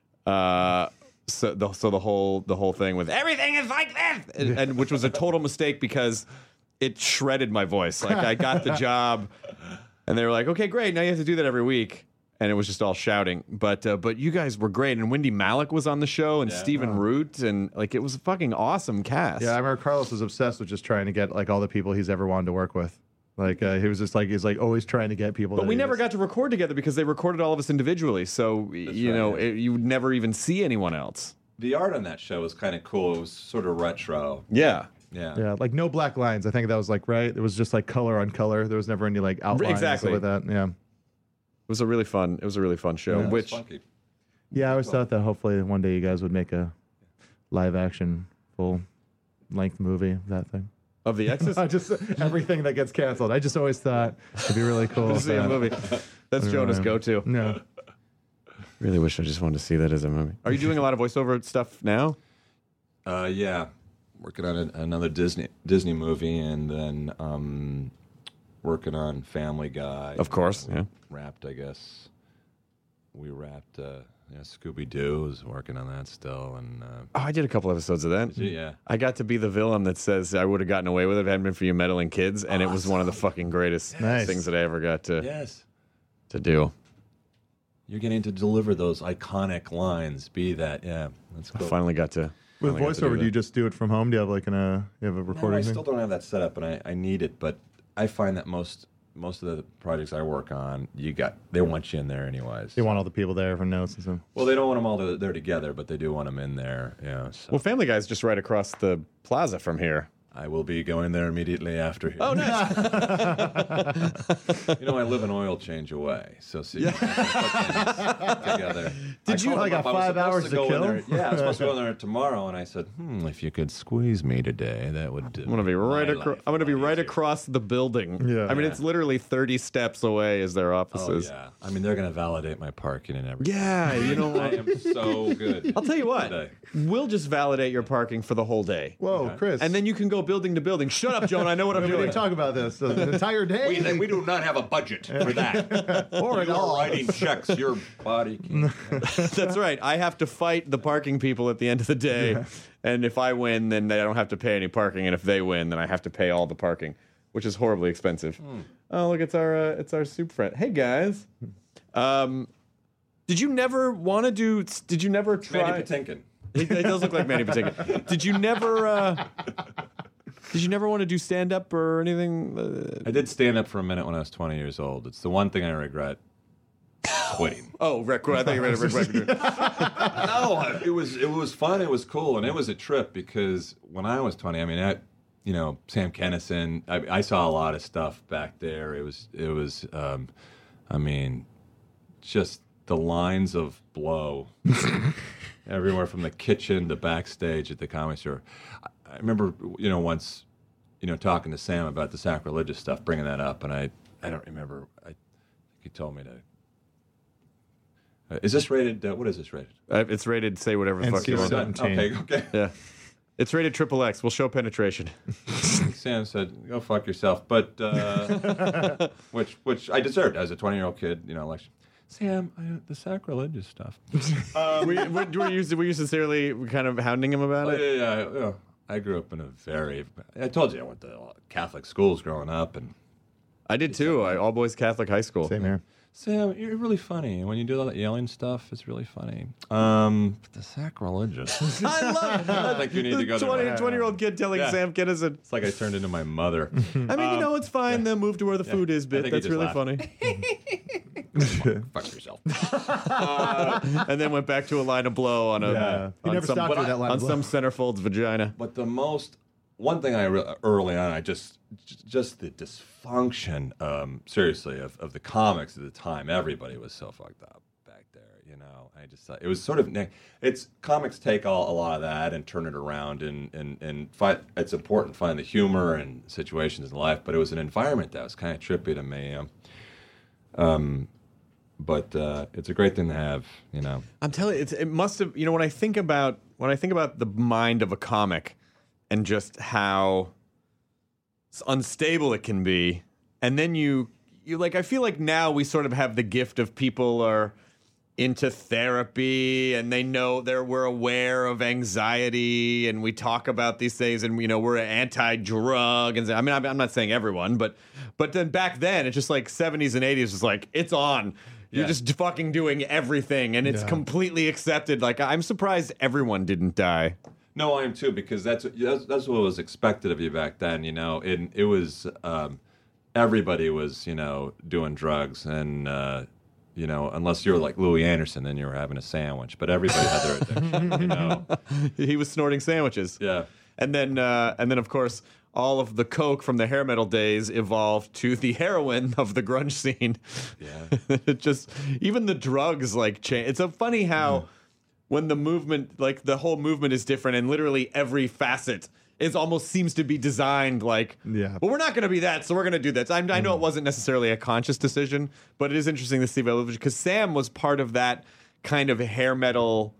[SPEAKER 9] Uh, so the so the whole the whole thing with everything is like this, and, and which was a total mistake because it shredded my voice. Like I got the job, and they were like, "Okay, great, now you have to do that every week." And it was just all shouting, but uh, but you guys were great, and Wendy Malick was on the show, and
[SPEAKER 8] Yeah.
[SPEAKER 9] Stephen Root, and like it was a fucking awesome cast.
[SPEAKER 7] Yeah, I remember Carlos was obsessed with just trying to get like all the people he's ever wanted to work with. Like uh, he was just like he's like always trying to get people.
[SPEAKER 9] But
[SPEAKER 7] that
[SPEAKER 9] we
[SPEAKER 7] he
[SPEAKER 9] never
[SPEAKER 7] just-
[SPEAKER 9] got to record together because they recorded all of us individually. So you
[SPEAKER 8] right,
[SPEAKER 9] know,
[SPEAKER 8] yeah.
[SPEAKER 9] it, you would never even see anyone else.
[SPEAKER 8] The art on that show was kind of cool. It was sort of retro.
[SPEAKER 9] Yeah,
[SPEAKER 8] Yeah.
[SPEAKER 7] Yeah, like no black lines. I think that was like right. It was just like color on color. There was never any like outlines
[SPEAKER 9] Exactly.
[SPEAKER 7] with that. Yeah,
[SPEAKER 9] it was a really fun. It was a really fun show.
[SPEAKER 8] Yeah, it was
[SPEAKER 9] which
[SPEAKER 8] funky.
[SPEAKER 7] yeah. I always thought that hopefully one day you guys would make a live action full length movie of that thing.
[SPEAKER 9] of the X's,
[SPEAKER 7] I just everything that gets canceled. I just always thought it'd be really cool.
[SPEAKER 9] to
[SPEAKER 7] if
[SPEAKER 9] see a
[SPEAKER 7] that-
[SPEAKER 9] movie. That's Jonah's
[SPEAKER 7] Yeah.
[SPEAKER 9] go-to.
[SPEAKER 7] No.
[SPEAKER 9] Really wish I just wanted to see that as a movie. Are you doing a lot of voiceover stuff now?
[SPEAKER 8] Uh, yeah, working on a, another Disney Disney movie, and then um, working on Family Guy.
[SPEAKER 9] Of course, yeah.
[SPEAKER 8] Wrapped, I guess. We wrapped. Uh, yeah, Scooby Doo is working on that still, and uh,
[SPEAKER 9] Oh, I did a couple episodes of that.
[SPEAKER 8] yeah.
[SPEAKER 9] I got to be the villain that says I would have gotten away with it if it hadn't been for you meddling kids, and it was one of the fucking greatest
[SPEAKER 7] Nice.
[SPEAKER 9] things that I ever got to
[SPEAKER 8] Yes,
[SPEAKER 9] to do.
[SPEAKER 8] you're getting to deliver those iconic lines. Be that, yeah. That's
[SPEAKER 9] I
[SPEAKER 8] cool.
[SPEAKER 9] finally got to.
[SPEAKER 7] With
[SPEAKER 9] finally got to
[SPEAKER 7] voiceover, do
[SPEAKER 9] that.
[SPEAKER 7] you just do it from home? Do you have like an uh, you have a
[SPEAKER 8] No,
[SPEAKER 7] recording
[SPEAKER 8] I
[SPEAKER 7] thing?
[SPEAKER 8] still don't have that set up, and I, I need it. But I find that most most of the projects I work on, you got they want you in there anyways.
[SPEAKER 7] They want all the people there for notes and stuff.
[SPEAKER 8] Well, they don't want them all to, there together, but they do want them in there. Yeah. So
[SPEAKER 9] Well, Family Guy's just right across the plaza from here.
[SPEAKER 8] I will be going there immediately after here.
[SPEAKER 9] Oh, nice.
[SPEAKER 8] You know, I live an oil change away, so see, together.
[SPEAKER 7] Did you-
[SPEAKER 8] called
[SPEAKER 7] I
[SPEAKER 8] them
[SPEAKER 7] got
[SPEAKER 8] up. was
[SPEAKER 7] five
[SPEAKER 8] supposed
[SPEAKER 7] hours to
[SPEAKER 8] go in
[SPEAKER 7] kill?
[SPEAKER 8] there- Yeah, I was supposed to go in there tomorrow, and I said, "Hmm, if you could squeeze me today, that would."
[SPEAKER 9] I'm gonna be right across. I'm gonna be right across the building.
[SPEAKER 7] Yeah.
[SPEAKER 9] I mean,
[SPEAKER 8] Yeah.
[SPEAKER 9] it's literally thirty steps away as their
[SPEAKER 8] Oh
[SPEAKER 9] offices.
[SPEAKER 8] yeah, I mean they're going to validate my parking and everything.
[SPEAKER 9] Yeah, you know
[SPEAKER 8] I
[SPEAKER 9] what?
[SPEAKER 8] am so good.
[SPEAKER 9] I'll tell you what.
[SPEAKER 8] Today.
[SPEAKER 9] We'll just validate your parking for the whole day,
[SPEAKER 7] Whoa, Chris!
[SPEAKER 9] and then you can go building to building. Shut up, Joan. I know what I'm
[SPEAKER 7] we
[SPEAKER 9] doing.
[SPEAKER 7] didn't talk about this uh, the entire day.
[SPEAKER 8] We, we do not have a budget for that.
[SPEAKER 7] or at
[SPEAKER 8] You're
[SPEAKER 7] all.
[SPEAKER 8] writing checks. Your body can't.
[SPEAKER 9] That's right. I have to fight the parking people at the end of the day, and if I win, then I don't have to pay any parking, and if they win, then I have to pay all the parking. which is horribly expensive. Mm. Oh, look, it's our uh, it's our soup friend. Hey guys, um, did you never want to do? Did you never try?
[SPEAKER 8] Mandy Patinkin.
[SPEAKER 9] It, it does look like Mandy Patinkin. Did you never? Uh, did you never want to do stand up or anything? Uh,
[SPEAKER 8] I did stand up for a minute when I was twenty years old. It's the one thing I regret quitting.
[SPEAKER 9] Oh, Rick, I thought you were going to regret.
[SPEAKER 8] No, it was it was fun. It was cool, and it was a trip because when I was twenty, I mean, I, you know, Sam Kinison. I, I saw a lot of stuff back there. It was it was, um, I mean, just the lines of blow. Everywhere from the kitchen to backstage at the Comedy Store. I remember, you know, once, you know, talking to Sam about the sacrilegious stuff, bringing that up, and I, I don't remember. I think he told me to. Uh, is this rated? Uh, what is this rated?
[SPEAKER 9] Uh, it's rated. Say whatever the fuck you want.
[SPEAKER 8] Okay, okay.
[SPEAKER 9] Yeah, it's rated triple X. We'll show penetration.
[SPEAKER 8] Sam said, "Go fuck yourself," but uh, which which I deserved as a twenty-year-old kid, you know, like. Sam, I, the sacrilegious stuff.
[SPEAKER 9] um, were, were, were, you, were you sincerely kind of hounding him about
[SPEAKER 8] oh,
[SPEAKER 9] it?
[SPEAKER 8] Yeah, yeah, yeah. I grew up in a very. I told you I went to Catholic schools growing up, and
[SPEAKER 9] I did too. I, all boys Catholic high school.
[SPEAKER 7] Same here.
[SPEAKER 8] Sam, you're really funny. And when you do all that yelling stuff, it's really funny. Um, but the sacrilegious.
[SPEAKER 9] I love it.
[SPEAKER 8] I think you need to go to
[SPEAKER 9] twenty, twenty-year-old kid telling
[SPEAKER 8] yeah.
[SPEAKER 9] Sam Kinison.
[SPEAKER 8] It's like I turned into my mother.
[SPEAKER 9] I mean, um, you know, it's fine. Yeah. Then move to where the food
[SPEAKER 8] yeah.
[SPEAKER 9] is bit. That's really
[SPEAKER 8] laughed.
[SPEAKER 9] funny.
[SPEAKER 8] Fuck yourself. uh,
[SPEAKER 9] and then went back to a line of blow on a
[SPEAKER 7] yeah. He
[SPEAKER 9] on
[SPEAKER 7] never
[SPEAKER 9] some,
[SPEAKER 7] stopped doing that line
[SPEAKER 9] on
[SPEAKER 7] of blow.
[SPEAKER 9] some centerfold's vagina.
[SPEAKER 8] But the most one thing I re- early on, I just just the dysfunction, um, seriously, of, of the comics at the time. Everybody was so fucked up back there, you know. I just thought it was sort of it's comics take all, a lot of that and turn it around and and and find, it's important to find the humor and situations in life, but it was an environment that was kind of trippy to me. Um, um but uh, it's a great thing to have, you know.
[SPEAKER 9] I'm telling you, it's, it must have. You know, when I think about when I think about the mind of a comic. And just how unstable it can be, and then you, you like. I feel like now we sort of have the gift of people are into therapy, and they know they're we're aware of anxiety, and we talk about these things, and you know we're anti-drug, and I mean I'm, I'm not saying everyone, but but then back then it's just like seventies and eighties was like it's on. You're
[SPEAKER 8] yeah.
[SPEAKER 9] just fucking doing everything, and it's
[SPEAKER 7] yeah.
[SPEAKER 9] completely accepted. Like I'm surprised everyone didn't die.
[SPEAKER 8] No, I am too, because that's that's, that's what was expected of you back then, you know. And it was um, everybody was, you know, doing drugs, and uh, you know, unless you were like Louis Anderson, then you were having a sandwich. But everybody had their addiction, you know.
[SPEAKER 9] He was snorting sandwiches.
[SPEAKER 8] Yeah,
[SPEAKER 9] and then uh, and then of course all of the coke from the hair metal days evolved to the heroin of the grunge scene.
[SPEAKER 8] Yeah,
[SPEAKER 9] it just even the drugs like change. It's so funny how. Mm. When the movement, like the whole movement is different and literally every facet is almost seems to be designed like,
[SPEAKER 7] yeah.
[SPEAKER 9] well, we're not going to be that, so we're going to do this. I, I know it wasn't necessarily a conscious decision, but it is interesting to see because Sam was part of that kind of hair metal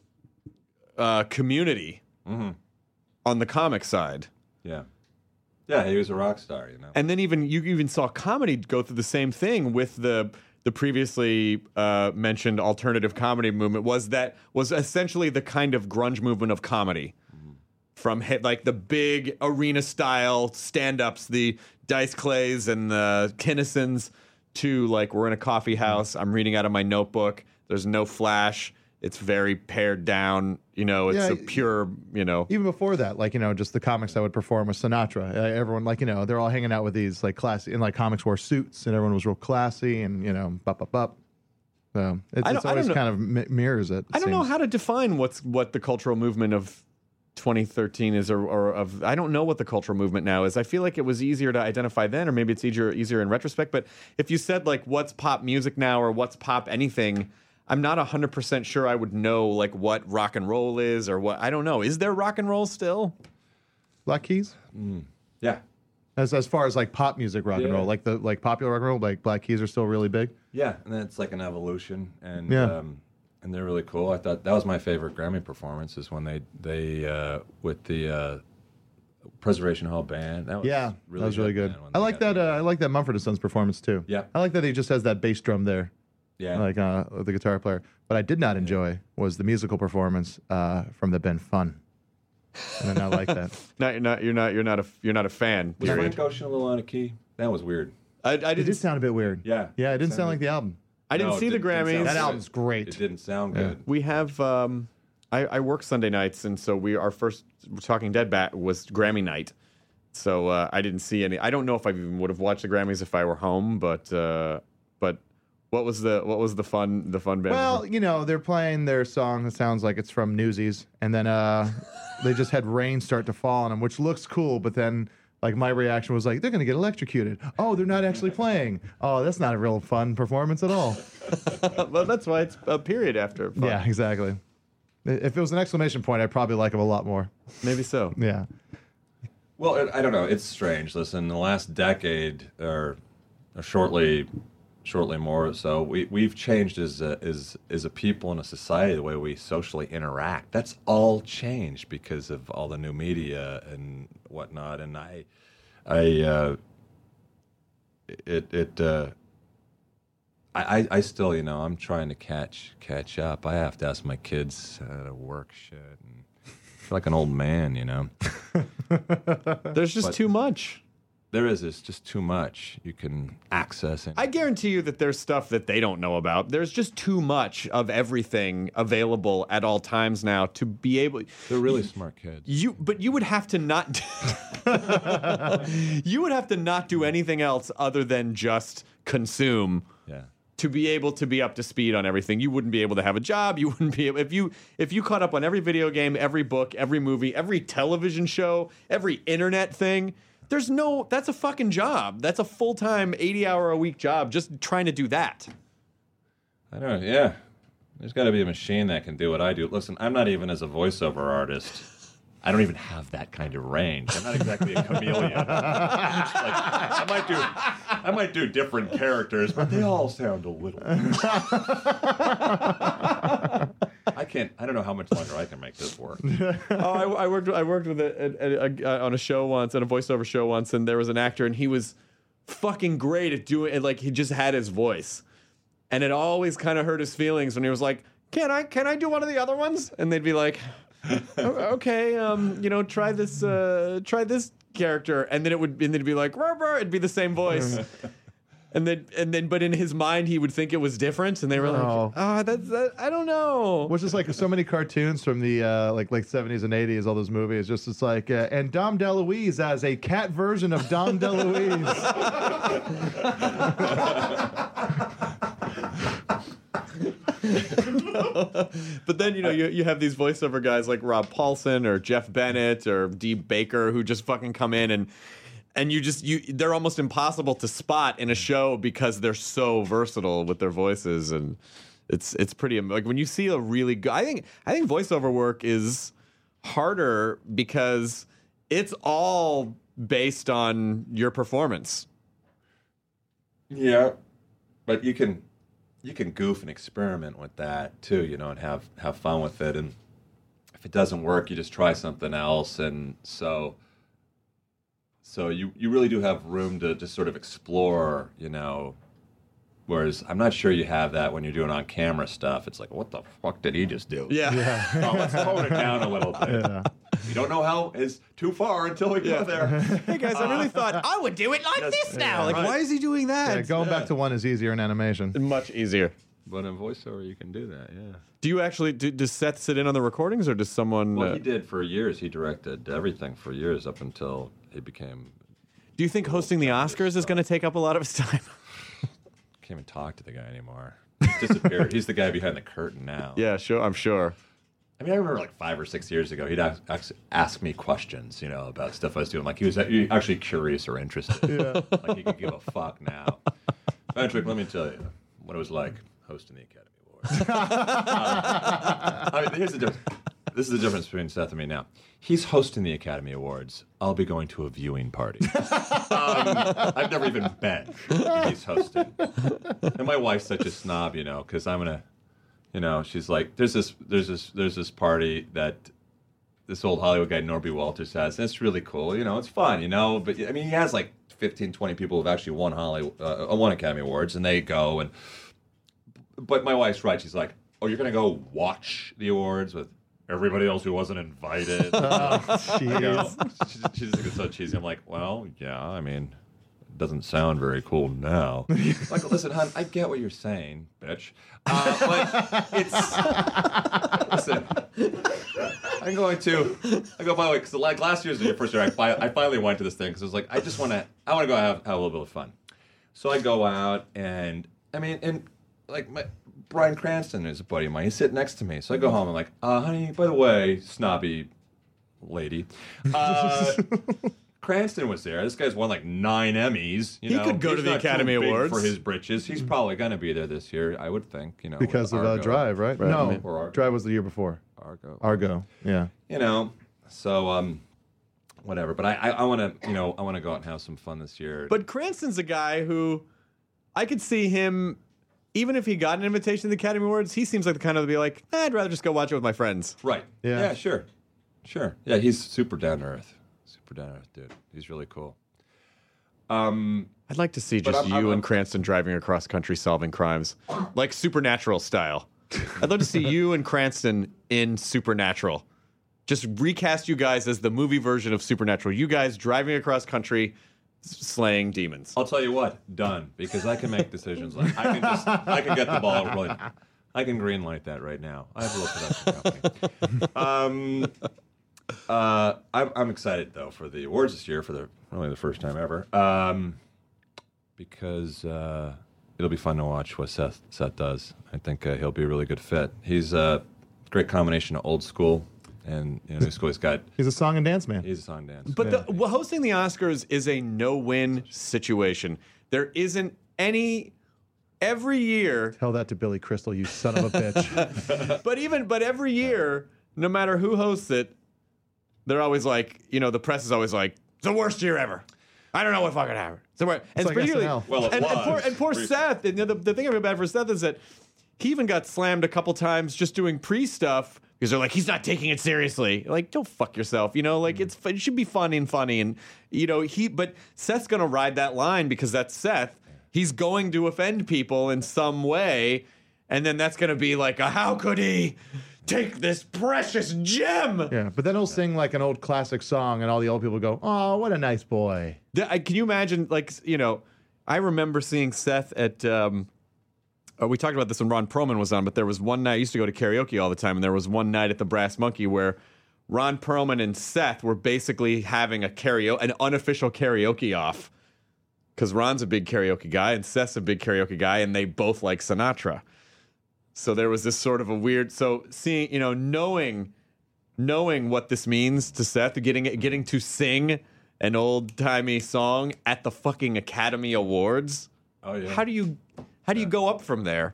[SPEAKER 9] uh, community
[SPEAKER 8] mm-hmm.
[SPEAKER 9] on the comic side.
[SPEAKER 8] Yeah. Yeah, he was a rock star, you know.
[SPEAKER 9] And then even you even saw comedy go through the same thing with the the previously uh, mentioned alternative comedy movement was that was essentially the kind of grunge movement of comedy. Mm-hmm. From hit, like the big arena style stand-ups, the Dice Clays and the Kinnisons, to like we're in a coffee house, I'm reading out of my notebook, there's no flash, it's very pared down, you know, it's
[SPEAKER 7] yeah,
[SPEAKER 9] a pure, you know.
[SPEAKER 7] Even before that, like, you know, just the comics I would perform with Sinatra. Uh, everyone, like, you know, they're all hanging out with these, like, classy, in, like, comics wore suits, and everyone was real classy, and, you know, bup, bup, bup. So it's, it's always kind of mi- mirrors it. it
[SPEAKER 9] I don't
[SPEAKER 7] seems.
[SPEAKER 9] know how to define what's what the cultural movement of twenty thirteen is, or, or of, I don't know what the cultural movement now is. I feel like it was easier to identify then, or maybe it's easier, easier in retrospect, but if you said, like, what's pop music now, or what's pop anything, I'm not one hundred percent sure I would know, like, what rock and roll is or what. I don't know. Is there rock and roll still?
[SPEAKER 7] Black Keys?
[SPEAKER 8] Mm. Yeah.
[SPEAKER 7] As as far as, like, pop music rock
[SPEAKER 8] yeah.
[SPEAKER 7] and roll, like the like popular rock and roll, like Black Keys are still really big?
[SPEAKER 8] Yeah, and then it's like an evolution, and
[SPEAKER 7] yeah.
[SPEAKER 8] um, and they're really cool. I thought that was my favorite Grammy performance is when they, they uh, with the uh, Preservation Hall Band. That was
[SPEAKER 7] yeah,
[SPEAKER 8] really
[SPEAKER 7] that was really good.
[SPEAKER 8] Man,
[SPEAKER 7] I like that. Uh, I like that Mumford and Sons performance, too.
[SPEAKER 8] Yeah.
[SPEAKER 7] I like that he just has that bass drum there.
[SPEAKER 8] Yeah,
[SPEAKER 7] like uh, the guitar player. What I did not enjoy was the musical performance uh, from the Ben Fun. and then I like that.
[SPEAKER 9] Not, you're not. You're not. You're not a. You're not a fan.
[SPEAKER 8] Was
[SPEAKER 9] Period.
[SPEAKER 8] Frank Ocean a little out of key? That was weird.
[SPEAKER 9] I, I
[SPEAKER 7] It
[SPEAKER 9] didn't.
[SPEAKER 7] did sound a bit weird.
[SPEAKER 8] Yeah.
[SPEAKER 7] Yeah, it didn't
[SPEAKER 8] Sounded-
[SPEAKER 7] sound like the album.
[SPEAKER 9] I didn't
[SPEAKER 8] No, it
[SPEAKER 9] see the
[SPEAKER 8] didn't- didn't
[SPEAKER 9] Grammys.
[SPEAKER 8] sound
[SPEAKER 7] That
[SPEAKER 8] good.
[SPEAKER 7] album's great.
[SPEAKER 8] It didn't sound good.
[SPEAKER 9] We have. Um, I, I work Sunday nights, and so we our first Talking Dead bat was Grammy night. So uh, I didn't see any. I don't know if I even would have watched the Grammys if I were home, but uh, but what was the what was the fun the fun band?
[SPEAKER 7] Well, you know, they're playing their song that sounds like it's from Newsies, and then uh, they just had rain start to fall on them, which looks cool, but then. Like, my reaction was like, they're going to get electrocuted. Oh, they're not actually playing. Oh, that's not a real fun performance at all.
[SPEAKER 9] well, that's why it's a period after. Fun.
[SPEAKER 7] Yeah, exactly. If it was an exclamation point, I'd probably like them a lot more.
[SPEAKER 9] Maybe so.
[SPEAKER 7] Yeah.
[SPEAKER 8] Well, it, I don't know. It's strange. Listen, the last decade, or, or shortly, shortly more or so, we we've changed as a, as as a people and a society, the way we socially interact. That's all changed because of all the new media and whatnot. And I, I, uh, it it. Uh, I, I I still, you know, I'm trying to catch catch up. I have to ask my kids how to work shit. And I feel like an old man, you know.
[SPEAKER 9] There's just
[SPEAKER 8] But-
[SPEAKER 9] too much.
[SPEAKER 8] There is. It's just too much. You can access it.
[SPEAKER 9] I guarantee you that there's stuff that they don't know about. There's just too much of everything available at all times now to be able.
[SPEAKER 8] They're really smart kids.
[SPEAKER 9] You, but you would have to not. you would have to not do anything else other than just consume.
[SPEAKER 8] Yeah.
[SPEAKER 9] To be able to be up to speed on everything. You wouldn't be able to have a job. You wouldn't be able, if you if you caught up on every video game, every book, every movie, every television show, every internet thing. There's no, that's a fucking job. That's a full-time eighty hour a week job just trying to do that.
[SPEAKER 8] I don't know. Yeah. There's got to be a machine that can do what I do. Listen, I'm not even as a voiceover artist. I don't even have that kind of range. I'm not exactly a chameleon. Like, I might do, I might do different characters, but they all sound a little. I can't. I don't know how much longer I can make this work.
[SPEAKER 9] oh, I, I worked. I worked with a, a, a, a, on a show once, on a voiceover show once, and there was an actor, and he was fucking great at doing it. Like he just had his voice, and it always kind of hurt his feelings when he was like, "Can I? Can I do one of the other ones?" And they'd be like, "Okay, um, you know, try this. Uh, try this character," and then it would, and then it'd be like, "Rah, rah," it'd be the same voice. And then, and then, but in his mind, he would think it was different, and they were like,
[SPEAKER 7] Oh.
[SPEAKER 9] "Ah, oh, that's that, I don't know."
[SPEAKER 7] Which is like so many cartoons from the uh, like like seventies and eighties, all those movies. Just it's like uh, and Dom DeLuise as a cat version of Dom DeLuise.
[SPEAKER 9] But then, you know, you, you have these voiceover guys like Rob Paulson or Jeff Bennett or Dee Baker who just fucking come in and and you just you they're almost impossible to spot in a show because they're so versatile with their voices, and it's it's pretty am- like when you see a really good I think I think voiceover work is harder because it's all based on your performance.
[SPEAKER 8] Yeah, but you can you can goof and experiment with that too, you know, and have have fun with it. And if it doesn't work, you just try something else. And so, so you you really do have room to just sort of explore, you know. Whereas I'm not sure you have that when you're doing on camera stuff. It's like, what the fuck did he just do?
[SPEAKER 9] Yeah.
[SPEAKER 8] Oh, let's tone it down a little bit.
[SPEAKER 7] Yeah.
[SPEAKER 8] You don't know how is too far until we
[SPEAKER 9] Yeah.
[SPEAKER 8] get there.
[SPEAKER 9] Hey guys, I really thought I would do it like
[SPEAKER 8] Yes.
[SPEAKER 9] this now.
[SPEAKER 8] Yeah,
[SPEAKER 9] like,
[SPEAKER 8] right.
[SPEAKER 9] why is he doing that?
[SPEAKER 7] Yeah, going back to one is easier in animation.
[SPEAKER 9] Much easier.
[SPEAKER 8] But in voiceover, you can do that, yeah.
[SPEAKER 9] Do you actually do, does Seth sit in on the recordings, or does someone?
[SPEAKER 8] Well,
[SPEAKER 9] uh,
[SPEAKER 8] he did for years. He directed everything for years up until he became.
[SPEAKER 9] do you think hosting the Oscars is going to take up a lot of his time?
[SPEAKER 8] Can't even talk to the guy anymore. He's disappeared. He's the guy behind the curtain now.
[SPEAKER 9] Yeah, sure. I'm sure.
[SPEAKER 8] I mean, I remember like five or six years ago, he'd ask, ask, ask me questions, you know, about stuff I was doing. Like he was actually curious or interested. Yeah. Like he could give a fuck now. Patrick, let me tell you what it was like hosting the Academy Awards. uh, I mean, here's the difference. This is the difference between Seth and me now. He's hosting the Academy Awards. I'll be going to a viewing party. um, I've never even been. He's hosting. And my wife's such a snob, you know, because I'm gonna, you know, she's like, there's this, there's this, there's this party that this old Hollywood guy Norby Walters has, and it's really cool. You know, it's fun, you know. But I mean, he has like fifteen, twenty people who've actually won Hollywood, uh, won Academy Awards, and they go and. But my wife's right. She's like, oh, you're gonna go watch the awards with everybody else who wasn't invited.
[SPEAKER 7] Oh,
[SPEAKER 8] You know,
[SPEAKER 7] jeez.
[SPEAKER 8] she, she just thinks it's so cheesy. I'm like, well, yeah, I mean, it doesn't sound very cool now. Like, listen, hon, I get what you're saying, bitch. Uh, but it's listen. I'm going to. I go by the way because like last year's the first year. I, fi- I finally went to this thing because I was like, I just want to. I want to go have, have a little bit of fun. So I go out and I mean, and like my Bryan Cranston is a buddy of mine. He's sitting next to me. So I go home. I'm like, uh, honey, by the way, snobby lady. Uh, Cranston was there. This guy's won like nine Emmys. You
[SPEAKER 9] He
[SPEAKER 8] know?
[SPEAKER 9] could go
[SPEAKER 8] He's
[SPEAKER 9] to the
[SPEAKER 8] not too
[SPEAKER 9] Academy
[SPEAKER 8] big
[SPEAKER 9] Awards.
[SPEAKER 8] for his britches. He's probably going to be there this year, I would think. You know,
[SPEAKER 7] Because
[SPEAKER 8] with
[SPEAKER 7] of uh,
[SPEAKER 8] Argo.
[SPEAKER 7] Drive, right?
[SPEAKER 9] Right,
[SPEAKER 7] No,
[SPEAKER 9] I mean-
[SPEAKER 8] Or Argo.
[SPEAKER 7] Drive was the year before.
[SPEAKER 8] Argo.
[SPEAKER 7] Argo, yeah.
[SPEAKER 8] You know, so um, whatever. But I, I, I want to, you know, I want to go out and have some fun this year.
[SPEAKER 9] But Cranston's a guy who I could see him, even if he got an invitation to the Academy Awards, he seems like the kind of to be like, eh, I'd rather just go watch it with my friends.
[SPEAKER 8] right.
[SPEAKER 7] Yeah.
[SPEAKER 8] Yeah. Sure. Sure. Yeah. He's super down to earth. Super down to earth, dude. He's really cool. Um.
[SPEAKER 9] I'd like to see
[SPEAKER 8] But
[SPEAKER 9] just
[SPEAKER 8] I'm-
[SPEAKER 9] you
[SPEAKER 8] I'm-
[SPEAKER 9] and Cranston driving across country solving crimes, like Supernatural style. I'd love to see you and Cranston in Supernatural. Just recast you guys as the movie version of Supernatural. You guys driving across country, s- slaying demons.
[SPEAKER 8] I'll tell you what, done, because I can make decisions. Like I can just, I can get the ball rolling. I can green light that right now. I have a little production company. Um, uh, I'm, I'm excited though for the awards this year for the really the first time ever. Um, because uh, it'll be fun to watch what Seth Seth does. I think uh, he'll be a really good fit. He's a great combination of old school and you know, new school. He's got
[SPEAKER 7] He's a song and dance man.
[SPEAKER 8] he's a song dance.
[SPEAKER 9] But the, well, hosting the Oscars is a no-win situation. There isn't any every year.
[SPEAKER 7] Tell that to Billy Crystal, you son of a bitch.
[SPEAKER 9] But even but every year, no matter who hosts it, they're always like, you know, the press is always like, it's the worst year ever. I don't know what fucking happened. It's the worst. And
[SPEAKER 7] like
[SPEAKER 9] particularly,
[SPEAKER 7] S N L.
[SPEAKER 8] Well, it
[SPEAKER 9] and, and
[SPEAKER 8] was
[SPEAKER 9] poor, and poor
[SPEAKER 8] recently.
[SPEAKER 9] Seth. And the, the thing I feel bad for Seth is that he even got slammed a couple times just doing pre-stuff because they're like, he's not taking it seriously. Like, don't fuck yourself. You know, like it's it should be funny and funny. And you know, he but Seth's gonna ride that line because that's Seth. He's going to offend people in some way, and then that's gonna be like, a, how could he take this precious gem?
[SPEAKER 7] Yeah, but then he'll sing like an old classic song, and all the old people go, "Oh, what a nice boy."
[SPEAKER 9] The- I- Can you imagine, like, you know, I remember seeing Seth at, um, uh, we talked about this when Ron Perlman was on, but there was one night, I used to go to karaoke all the time, and there was one night at the Brass Monkey where Ron Perlman and Seth were basically having a karaoke, an unofficial karaoke off. Because Ron's a big karaoke guy, and Seth's a big karaoke guy, and they both like Sinatra. So there was this sort of a weird, so seeing, you know, knowing, knowing what this means to Seth, getting getting to sing an old-timey song at the fucking Academy Awards.
[SPEAKER 8] Oh yeah.
[SPEAKER 9] How do you how do you go up from there?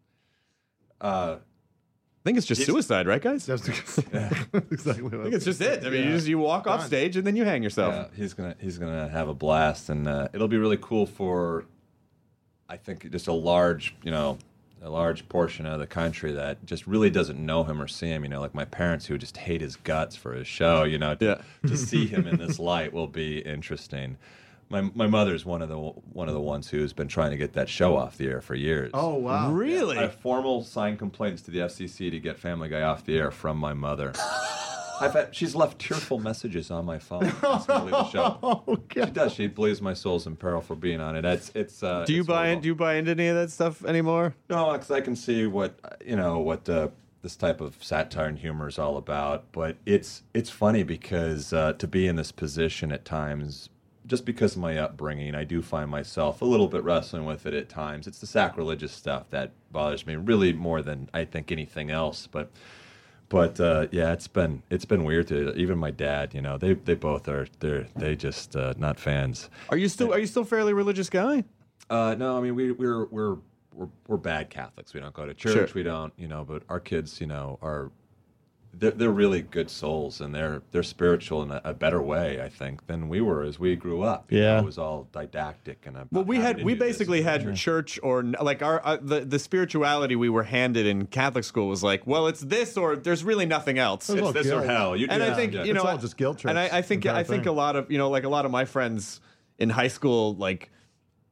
[SPEAKER 8] Uh,
[SPEAKER 9] I think it's just suicide, right, guys? I
[SPEAKER 7] That's exactly what
[SPEAKER 9] think it's just it. I mean, you just you walk off stage and then you hang yourself.
[SPEAKER 8] Yeah, he's gonna he's gonna have a blast, and uh, it'll be really cool for, I think, just a large you know a large portion of the country that just really doesn't know him or see him. You know, like my parents who just hate his guts for his show. You know, to,
[SPEAKER 9] Yeah.
[SPEAKER 8] to see him in this light will be interesting. My my mother's one of the one of the ones who's been trying to get that show off the air for years.
[SPEAKER 7] Oh wow!
[SPEAKER 9] Really?
[SPEAKER 8] I have formal signed complaints to the F C C to get Family Guy off the air from my mother. I've had, she's left tearful messages on my phone asking me to leave the show.
[SPEAKER 7] Oh
[SPEAKER 8] She
[SPEAKER 7] god!
[SPEAKER 8] does. She believes my soul's in peril for being on it. It's it's. Uh,
[SPEAKER 9] do you
[SPEAKER 8] it's
[SPEAKER 9] buy in,
[SPEAKER 8] horrible.
[SPEAKER 9] do you buy into any of that stuff anymore?
[SPEAKER 8] No, because I can see what uh, you know what uh, this type of satire and humor is all about. But it's it's funny because uh, to be in this position at times, just because of my upbringing, I do find myself a little bit wrestling with it at times. It's the sacrilegious stuff that bothers me really more than I think anything else. But but uh, yeah, it's been it's been weird to even my dad. You know, they they both are they're they just uh, not fans.
[SPEAKER 9] Are you still are you still a fairly religious guy?
[SPEAKER 8] Uh, no, I mean we we're we're we're we're bad Catholics. We don't go to church.
[SPEAKER 9] Sure.
[SPEAKER 8] We don't, you know. But our kids, you know, are they're they're really good souls, and they're they're spiritual in a, a better way, I think, than we were as we grew up. You
[SPEAKER 7] Yeah.
[SPEAKER 8] know, it was all didactic and.
[SPEAKER 9] Well, we had we basically
[SPEAKER 8] had.
[SPEAKER 9] had church or n- like our uh, the the spirituality we were handed in Catholic school was like, well, it's this or there's really nothing else.
[SPEAKER 7] There's
[SPEAKER 8] It's
[SPEAKER 7] all
[SPEAKER 8] this or
[SPEAKER 7] guilt.
[SPEAKER 8] hell. You
[SPEAKER 9] And
[SPEAKER 8] do-
[SPEAKER 9] I think
[SPEAKER 8] yeah.
[SPEAKER 9] you know,
[SPEAKER 7] It's all just guilt trips,
[SPEAKER 9] And I, I think
[SPEAKER 7] entire
[SPEAKER 9] I think
[SPEAKER 7] thing.
[SPEAKER 9] a lot of you know, like a lot of my friends in high school, like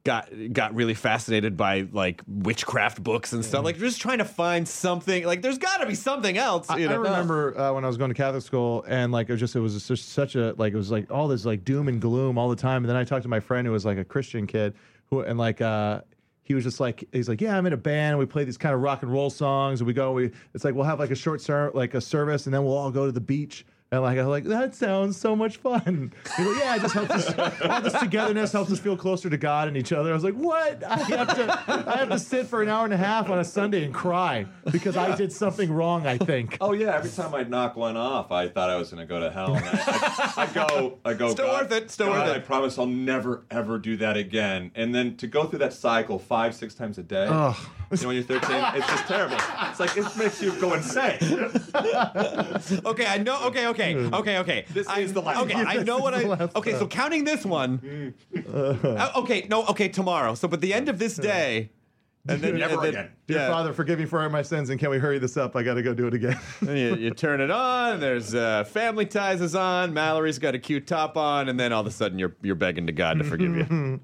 [SPEAKER 9] got got really fascinated by like witchcraft books and stuff. Like just trying to find something. Like there's got to be something else. You
[SPEAKER 7] I,
[SPEAKER 9] know?
[SPEAKER 7] I remember uh, when I was going to Catholic school, and like it was just it was just such a like it was like all this like doom and gloom all the time. And then I talked to my friend who was like a Christian kid, who and like uh, he was just like he's like, yeah, I'm in a band, and we play these kind of rock and roll songs, and we go, we it's like we'll have like a short ser- like a service, and then we'll all go to the beach. And like I was like, that sounds so much fun. He's like, yeah, it just helps us. All this togetherness helps us feel closer to God and each other. I was like, what? I have to, I have to sit for an hour and a half on a Sunday and cry because I did something wrong. I think.
[SPEAKER 8] Oh yeah, every time I'd knock one off, I thought I was going to go to hell. And I, I, I go, I go.
[SPEAKER 9] Still
[SPEAKER 8] God,
[SPEAKER 9] worth it. Still
[SPEAKER 8] God,
[SPEAKER 9] worth it.
[SPEAKER 8] I promise I'll never ever do that again. And then to go through that cycle five, six times a day.
[SPEAKER 7] Ugh.
[SPEAKER 8] You know, when you're thirteen, it's just terrible. It's like it makes you go insane.
[SPEAKER 9] Okay, I know. Okay, okay, okay, okay.
[SPEAKER 8] This
[SPEAKER 9] I,
[SPEAKER 8] is the last
[SPEAKER 9] Okay,
[SPEAKER 8] one.
[SPEAKER 9] I know what
[SPEAKER 7] This is the
[SPEAKER 9] I.
[SPEAKER 7] last
[SPEAKER 9] Okay, so
[SPEAKER 7] one.
[SPEAKER 9] counting this one. Uh, okay, no, okay, tomorrow. So, but the end of this day, and then
[SPEAKER 8] Never
[SPEAKER 9] and then,
[SPEAKER 8] again.
[SPEAKER 7] Dear
[SPEAKER 9] yeah,
[SPEAKER 7] Father, forgive me for all my sins, and can we hurry this up? I got to go do it again.
[SPEAKER 9] then you, you turn it on. There's uh, Family Ties is on. Mallory's got a cute top on, and then all of a sudden you're you're begging to God to forgive you.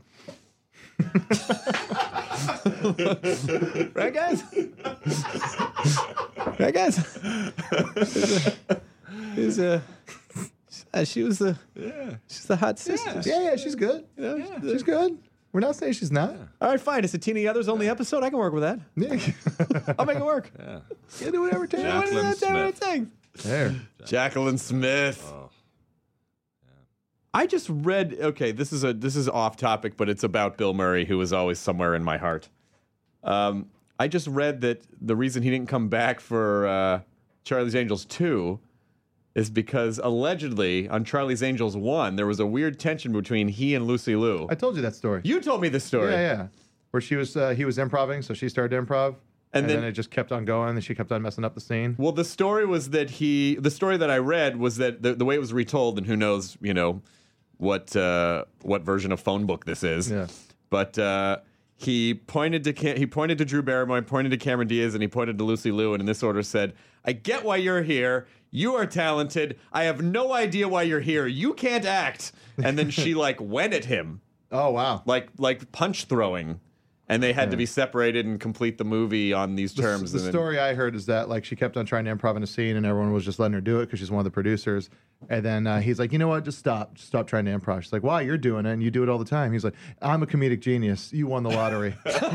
[SPEAKER 9] Right, guys? Right, guys? Is a, uh, she was the
[SPEAKER 8] Yeah.
[SPEAKER 9] she's the hot sister.
[SPEAKER 7] yeah, yeah, she's good.
[SPEAKER 9] You know, she's-
[SPEAKER 7] She's good. We're not saying she's not.
[SPEAKER 9] All right, fine. It's a Tina Others only episode. I can work with that.
[SPEAKER 7] Yeah.
[SPEAKER 9] I'll make it work.
[SPEAKER 8] Yeah.
[SPEAKER 7] Yeah, do whatever it takes.
[SPEAKER 8] Jacqueline
[SPEAKER 9] What is that
[SPEAKER 8] Smith.
[SPEAKER 9] thing?
[SPEAKER 7] There.
[SPEAKER 9] Jacqueline Smith.
[SPEAKER 8] Oh.
[SPEAKER 9] I just read. Okay, this is a this is off topic, but it's about Bill Murray, who is always somewhere in my heart. Um, I just read that the reason he didn't come back for uh, Charlie's Angels two is because allegedly on Charlie's Angels one there was a weird tension between he and Lucy Liu.
[SPEAKER 7] I told you that story.
[SPEAKER 9] You told me this story.
[SPEAKER 7] Yeah, yeah. Where she was, uh, he was improving, so she started improv,
[SPEAKER 9] And
[SPEAKER 7] and,
[SPEAKER 9] then-
[SPEAKER 7] then, it just kept on going, and she kept on messing up the scene.
[SPEAKER 9] Well, the story was that he. The story that I read was that the, the way it was retold, and who knows, you know, what uh, what version of phone book this is.
[SPEAKER 7] Yeah.
[SPEAKER 9] But uh, he pointed to Cam- he pointed to Drew Barrymore, pointed to Cameron Diaz, and he pointed to Lucy Liu, and in this order said, "I get why you're here. You are talented. I have no idea why you're here. You can't act." And then she like went at him,
[SPEAKER 7] Oh wow.
[SPEAKER 9] like like punch throwing. And they had to be separated and complete the movie on these terms.
[SPEAKER 7] The
[SPEAKER 9] and then-
[SPEAKER 7] story I heard is that like she kept on trying to improv in a scene, and everyone was just letting her do it because she's one of the producers. And then uh, he's like, you know what? Just stop. Just stop trying to improv. She's like, why? You're doing it, and you do it all the time. He's like, I'm a comedic genius. You won the lottery.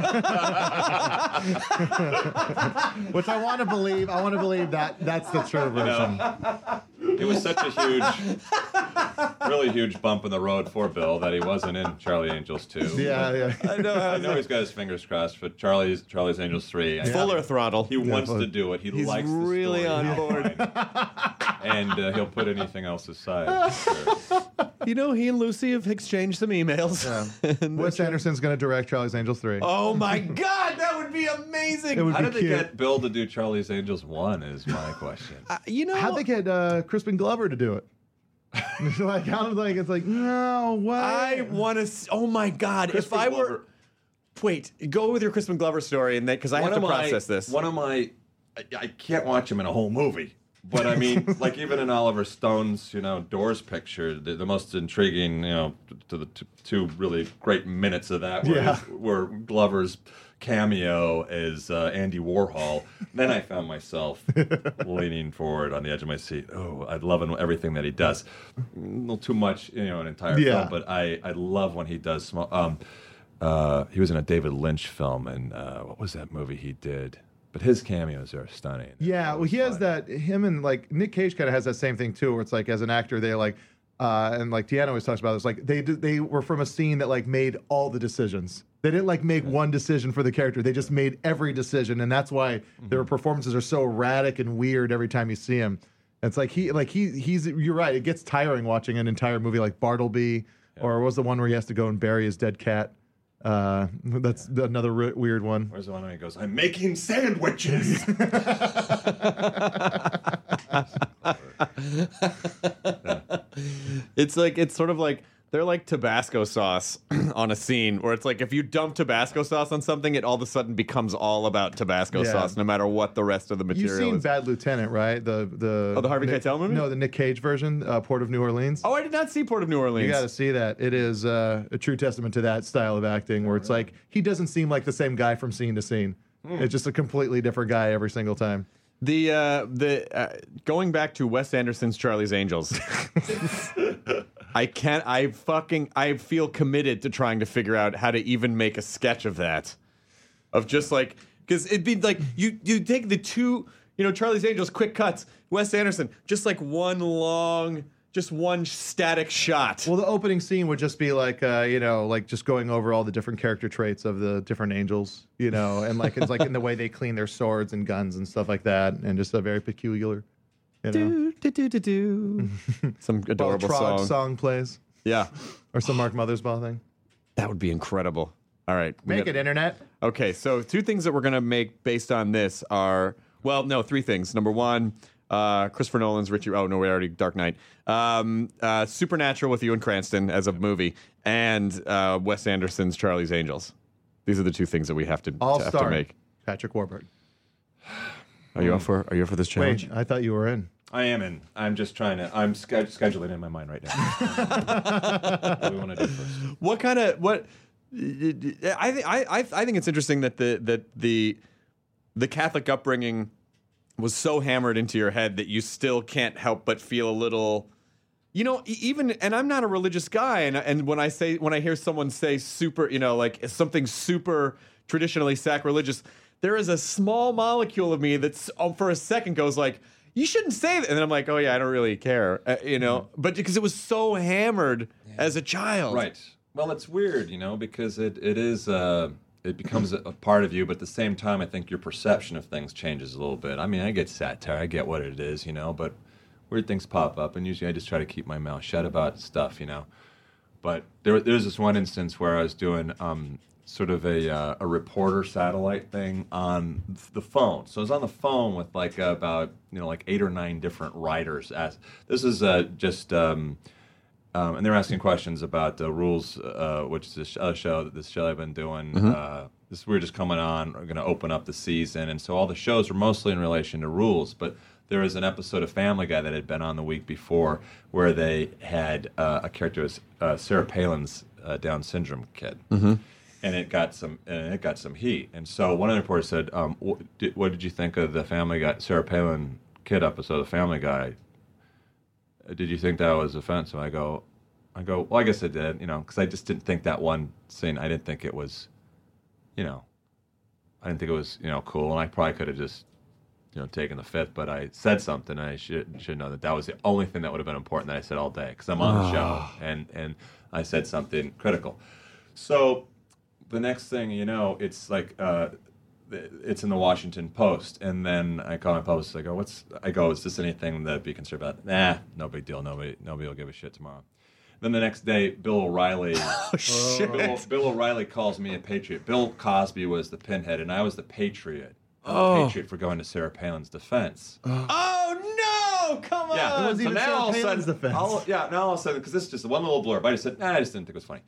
[SPEAKER 7] Which I want to believe. I want to believe that that's the true version.
[SPEAKER 8] It was such a huge, really huge bump in the road for Bill that he wasn't in Charlie Angels two.
[SPEAKER 7] Yeah, yeah.
[SPEAKER 9] I know.
[SPEAKER 8] I know he's got his fingers crossed for Charlie's Charlie's Angels three. I-
[SPEAKER 9] Fuller throttle.
[SPEAKER 8] He wants
[SPEAKER 7] full-
[SPEAKER 8] to do it. He
[SPEAKER 9] He's
[SPEAKER 8] likes the
[SPEAKER 9] really
[SPEAKER 8] story.
[SPEAKER 9] on
[SPEAKER 8] He's
[SPEAKER 9] board.
[SPEAKER 8] fine. And uh, he'll put anything else aside. Sure.
[SPEAKER 9] You know, he and Lucy have exchanged some emails. And
[SPEAKER 7] Wes
[SPEAKER 9] they're-
[SPEAKER 7] Anderson's going to direct Charlie's Angels three.
[SPEAKER 9] Oh my God, that would be amazing.
[SPEAKER 7] It would
[SPEAKER 8] How
[SPEAKER 7] be
[SPEAKER 8] did they
[SPEAKER 7] cute.
[SPEAKER 8] get Bill to do Charlie's Angels one is my question.
[SPEAKER 9] Uh, you know,
[SPEAKER 7] How'd they get uh, Crispin Glover to do it? like, how did like it's like no why?
[SPEAKER 9] I want to. Oh my God,
[SPEAKER 8] Crispin
[SPEAKER 9] if I
[SPEAKER 8] Glover-
[SPEAKER 9] were. Wait, go with your Crispin Glover story, and because I have to
[SPEAKER 8] of my-
[SPEAKER 9] process this.
[SPEAKER 8] One of my, I, I can't watch him in a whole movie, but I mean, like even in Oliver Stone's, you know, Doors picture, the, the most intriguing, you know, to the t- two really great minutes of that, were,
[SPEAKER 7] Yeah.
[SPEAKER 8] were Glover's cameo as uh, Andy Warhol. Then I found myself leaning forward on the edge of my seat. Oh, I love him, everything that he does. A little too much, you know, an entire
[SPEAKER 7] Yeah.
[SPEAKER 8] film, but I, I love when he does small. Um, uh, he was in a David Lynch film, and uh, what was that movie he did? But his cameos are stunning.
[SPEAKER 7] Yeah, well, he has that. Him and like Nick Cage kind of has that same thing too, where it's like as an actor, they like, uh, and like Deanna always talks about this. Like they did- they were from a scene that like made all the decisions. They didn't like make one decision for the character. They just made every decision, and that's why their performances are so erratic and weird every time you see him. It's like he like he he's. You're right. It gets tiring watching an entire movie like Bartleby, or what was the one where he has to go and bury his dead cat. Uh, that's another re- weird one.
[SPEAKER 8] Where's the one where he goes, I'm making sandwiches?
[SPEAKER 9] It's like it's sort of like They're like Tabasco sauce on a scene where it's like if you dump Tabasco sauce on something, it all of a sudden becomes all about Tabasco
[SPEAKER 7] Yeah.
[SPEAKER 9] sauce, no matter what the rest of the material
[SPEAKER 7] You've seen
[SPEAKER 9] is.
[SPEAKER 7] Bad Lieutenant, right? The the
[SPEAKER 9] Oh, the Harvey
[SPEAKER 7] Nick,
[SPEAKER 9] Keitel movie?
[SPEAKER 7] No, the Nick Cage version, uh, Port of New Orleans.
[SPEAKER 9] Oh, I did not see Port of New Orleans.
[SPEAKER 7] You got to see that. It is uh, a true testament to that style of acting, where it's like he doesn't seem like the same guy from scene to scene.
[SPEAKER 9] Hmm.
[SPEAKER 7] It's just a completely different guy every single time.
[SPEAKER 9] The uh, the uh, going back to Wes Anderson's Charlie's Angels. I can't. I fucking. I feel committed to trying to figure out how to even make a sketch of that, of just like because it'd be like you you take the two you know Charlie's Angels quick cuts, Wes Anderson just like one long. Just one static shot.
[SPEAKER 7] Well, the opening scene would just be like, uh, you know, like just going over all the different character traits of the different angels, you know, and like it's like in the way they clean their swords and guns and stuff like that, and just a very peculiar, you know.
[SPEAKER 9] Do, do, do, do, do. Some adorable
[SPEAKER 7] Trog
[SPEAKER 9] song.
[SPEAKER 7] song plays,
[SPEAKER 9] Yeah,
[SPEAKER 7] or some Mark Mothersbaugh thing.
[SPEAKER 9] that would be incredible. All right, we
[SPEAKER 7] Make
[SPEAKER 9] got-
[SPEAKER 7] it, internet.
[SPEAKER 9] Okay, so two things that we're gonna make based on this are well, no, three things. Number one, uh, Christopher Nolan's Richie. Oh no, we already Dark Knight. Um, uh, Supernatural with Ewan Cranston as a movie, and uh, Wes Anderson's Charlie's Angels. These are the two things that we have to,
[SPEAKER 7] All
[SPEAKER 9] to have to
[SPEAKER 7] star
[SPEAKER 9] make.
[SPEAKER 7] Patrick Warburton.
[SPEAKER 9] Are you up for? Are you up for this challenge?
[SPEAKER 7] Wait, I thought you were in.
[SPEAKER 8] I am in. I'm just trying to. I'm sch- scheduling in my mind right now. What do we want to do first?
[SPEAKER 9] What kind of what? I think I I I think it's interesting that the that the the Catholic upbringing was so hammered into your head that you still can't help but feel a little, you know, e- even and I'm not a religious guy, and and when I say when I hear someone say super, you know, like something super traditionally sacrilegious, there is a small molecule of me that's um, for a second goes like, you shouldn't say that, and then I'm like, oh yeah, I don't really care, uh, you know, mm-hmm. but because it was so hammered yeah. as a child,
[SPEAKER 8] right? Well, it's weird, you know, because it it is. Uh, It becomes a, a part of you, but at the same time, I think your perception of things changes a little bit. I mean, I get satire, I get what it is, you know, but weird things pop up, and usually I just try to keep my mouth shut about stuff, you know. But there, there's this one instance where I was doing um, sort of a uh, a reporter satellite thing on the phone. So I was on the phone with like uh, about you know like eight or nine different writers. As this is uh, just. Um, Um, and they're asking questions about the rules, uh, which is this other show that this show I've been doing.
[SPEAKER 9] Mm-hmm.
[SPEAKER 8] Uh, this we're just coming on. We're going to open up the season, and so all the shows are mostly in relation to rules. But there was an episode of Family Guy that had been on the week before, where they had uh, a character was uh, Sarah Palin's uh, Down syndrome kid,
[SPEAKER 9] mm-hmm.
[SPEAKER 8] and it got some and it got some heat. And so one of the reporters said, um, what, did, "What did you think of the Family Guy Sarah Palin kid episode of Family Guy? Did you think that was offensive?" I go, I go, well, I guess I did, you know, because I just didn't think that one scene, I didn't think it was, you know, I didn't think it was, you know, cool, and I probably could have just, you know, taken the fifth, but I said something, and I should should know that that was the only thing that would have been important that I said all day, because I'm on the show, and, and I said something critical. So the next thing you know, it's like, uh, it's in the Washington Post, and then I call my publicist. I go, "What's?" I go, "Is this anything that be concerned about?" Nah, no big deal. Nobody, nobody will give a shit tomorrow. Then the next day, Bill O'Reilly.
[SPEAKER 9] Oh shit!
[SPEAKER 8] Bill, Bill O'Reilly calls me a patriot. Bill Cosby was the pinhead, and I was the patriot.
[SPEAKER 9] Oh.
[SPEAKER 8] The patriot for going to Sarah Palin's defense.
[SPEAKER 9] Oh no! Come on!
[SPEAKER 8] Yeah,
[SPEAKER 7] It wasn't even
[SPEAKER 8] now
[SPEAKER 7] Sarah
[SPEAKER 8] all of a
[SPEAKER 7] Palin's
[SPEAKER 8] sudden,
[SPEAKER 7] defense.
[SPEAKER 8] all- yeah, now all of a sudden, because this is just one little blurb, I just said, nah, I just didn't think it was funny.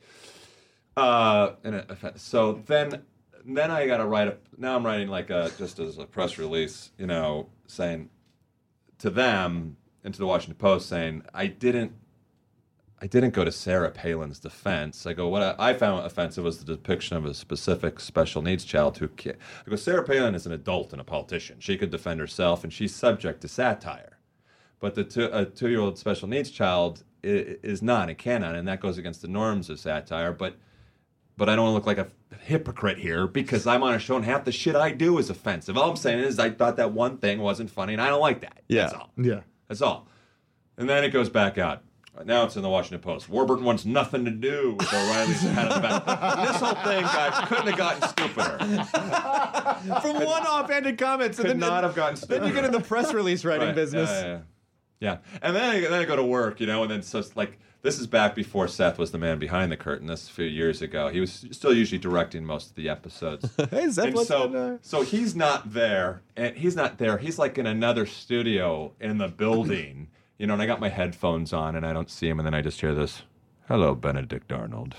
[SPEAKER 8] Uh, and it, so then. Then I got to write a. Now I'm writing like a just as a press release, you know, saying to them and to the Washington Post, saying I didn't, I didn't go to Sarah Palin's defense. I go, what I, I found offensive was the depiction of a specific special needs child who. I go, Sarah Palin is an adult and a politician. She could defend herself, and she's subject to satire. But the two, a two-year-old special needs child is, is not and cannot, and that goes against the norms of satire. But. But I don't want to look like a hypocrite here because I'm on a show and half the shit I do is offensive. All I'm saying is I thought that one thing wasn't funny and I don't like that.
[SPEAKER 9] Yeah.
[SPEAKER 8] That's all.
[SPEAKER 7] Yeah.
[SPEAKER 8] That's all. And then it goes back out. Now it's in the Washington Post. Warburton wants nothing to do with O'Reilly's pat on the back. This whole thing, guys, couldn't have gotten stupider.
[SPEAKER 9] From one offhanded comment, so
[SPEAKER 8] Could
[SPEAKER 9] then,
[SPEAKER 8] not have gotten stupider.
[SPEAKER 9] then you get in the press release writing
[SPEAKER 8] Right.
[SPEAKER 9] business.
[SPEAKER 8] Yeah, yeah, yeah. Yeah. And then I, then I go to work, you know, and then so it's like, this is back before Seth was the man behind the curtain. This is a few years ago. He was still usually directing most of the episodes.
[SPEAKER 9] Hey, Seth,
[SPEAKER 8] and
[SPEAKER 9] what's
[SPEAKER 8] so,
[SPEAKER 9] on there?
[SPEAKER 8] so he's not there, and he's not there. He's like in another studio in the building, you know. And I got my headphones on, and I don't see him, and then I just hear this, hello, Benedict Arnold.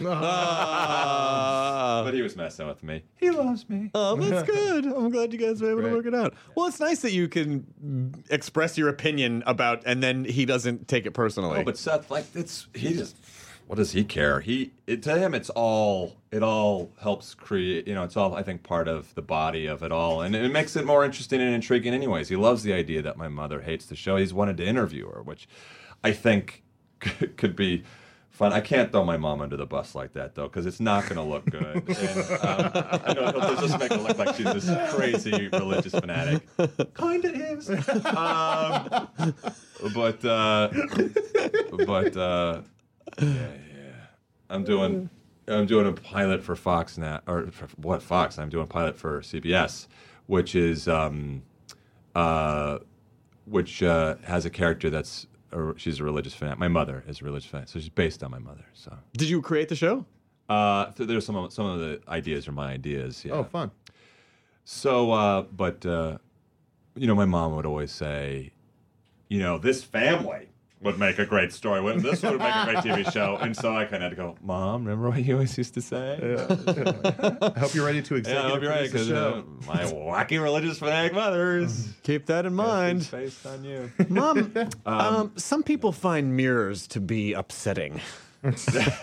[SPEAKER 9] Uh,
[SPEAKER 8] But he was messing with me. He loves me.
[SPEAKER 9] Oh, that's good. I'm glad you guys were able
[SPEAKER 7] Great.
[SPEAKER 9] to work it out. Well, it's nice that you can express your opinion about, and then he doesn't take it personally.
[SPEAKER 8] Oh, but Seth, like, it's he just. What does he care? He it, to him, it's all it all helps create. You know, it's all I think part of the body of it all, and it makes it more interesting and intriguing. Anyways, he loves the idea that my mother hates the show. He's wanted to interview her, which I think could be fun. I can't throw my mom under the bus like that though, because it's not going to look good. And, um, I know it'll just make her look like she's this crazy religious fanatic. Kinda is. Um, but uh, but. Uh, Yeah, yeah. I'm doing, I'm doing a pilot for Fox now, or for what Fox? I'm doing a pilot for C B S, which is, um, uh, which uh, has a character that's, a, she's a religious fan. My mother is a religious fan, so she's based on my mother. So,
[SPEAKER 9] Did you create the show?
[SPEAKER 8] uh, th- there's some of, some of the ideas are my ideas. Yeah.
[SPEAKER 7] Oh, fun.
[SPEAKER 8] So, uh, but uh, you know, my mom would always say, you know, this family would make a great story. Wouldn't this would make a great T V show? And so I kind of had to go, Mom, remember what you always used to say?
[SPEAKER 7] I hope you're ready to
[SPEAKER 8] Yeah,
[SPEAKER 7] executive
[SPEAKER 8] I hope you're right,
[SPEAKER 7] produce
[SPEAKER 8] because
[SPEAKER 7] the
[SPEAKER 8] uh,
[SPEAKER 7] show.
[SPEAKER 8] my wacky religious fanatic mothers.
[SPEAKER 9] Keep that in
[SPEAKER 8] It's
[SPEAKER 9] mind.
[SPEAKER 8] based on you.
[SPEAKER 9] Mom, um, some people find mirrors to be upsetting. And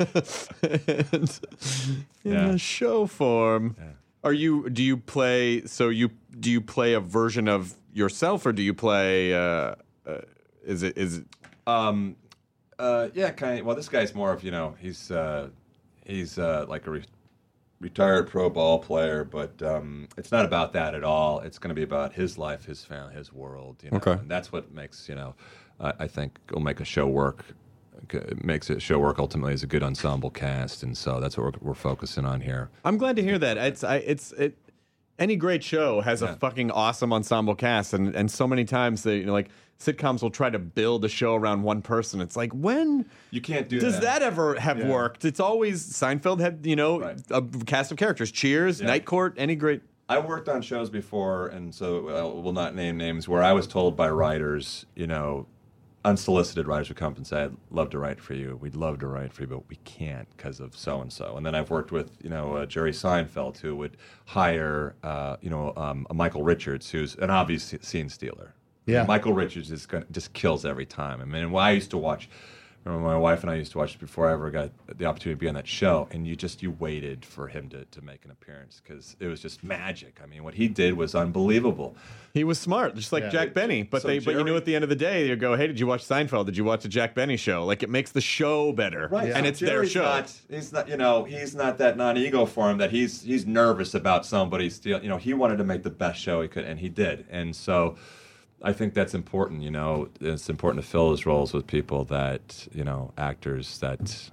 [SPEAKER 9] in
[SPEAKER 8] Yeah.
[SPEAKER 9] a show form. Are you, do you play, so you, do you play a version of yourself, or do you play, uh, uh, is it, is it,
[SPEAKER 8] Um, uh, yeah, kind of. Well, this guy's more of, you know, he's uh, he's uh, like a re- retired pro ball player, but um, it's not about that at all. It's going to be about his life, his family, his world. You know?
[SPEAKER 9] Okay.
[SPEAKER 8] And that's what makes, you know, I, I think will make a show work. It makes a show work ultimately is a good ensemble cast, and so that's what we're, we're focusing on here.
[SPEAKER 9] I'm glad to hear that. It's, I, it's, it, any great show has
[SPEAKER 8] Yeah.
[SPEAKER 9] a fucking awesome ensemble cast, and, and so many times they, you know, like sitcoms will try to build a show around one person. It's like, when
[SPEAKER 8] You can't do
[SPEAKER 9] does
[SPEAKER 8] that.
[SPEAKER 9] that ever have
[SPEAKER 7] Yeah.
[SPEAKER 9] worked? It's always Seinfeld had, you know,
[SPEAKER 8] Right.
[SPEAKER 9] a cast of characters. Cheers,
[SPEAKER 8] Yeah.
[SPEAKER 9] Night Court, any great.
[SPEAKER 8] I worked on shows before, and so I will not name names, where I was told by writers, you know, unsolicited writers would come up and say, I'd love to write for you. We'd love to write for you, but we can't because of so-and-so. And then I've worked with, you know, uh, Jerry Seinfeld, who would hire, uh, you know, um, a Michael Richards, who's an obvious scene stealer.
[SPEAKER 7] Yeah.
[SPEAKER 8] Michael Richards is gonna, just kills every time. I mean, well, I used to watch... Remember, my wife and I used to watch it before I ever got the opportunity to be on that show, and you just you waited for him to, to make an appearance because it was just magic. I mean, what he did was unbelievable.
[SPEAKER 9] He was smart, just like
[SPEAKER 7] Yeah.
[SPEAKER 9] Jack Benny. But
[SPEAKER 8] So
[SPEAKER 9] they, but you know,
[SPEAKER 8] Jerry-
[SPEAKER 9] at the end of the day, you go, "Hey, did you watch Seinfeld? Did you watch the Jack Benny show?" Like, it makes the show better,
[SPEAKER 8] Right,
[SPEAKER 9] and
[SPEAKER 8] so
[SPEAKER 9] it's their
[SPEAKER 8] Jerry's
[SPEAKER 9] show.
[SPEAKER 8] Not, he's not, you know, he's not that non-ego for him that he's he's nervous about somebody steal. You know, he wanted to make the best show he could, and he did. And so, I think that's important. You know, it's important to fill those roles with people that, you know, actors that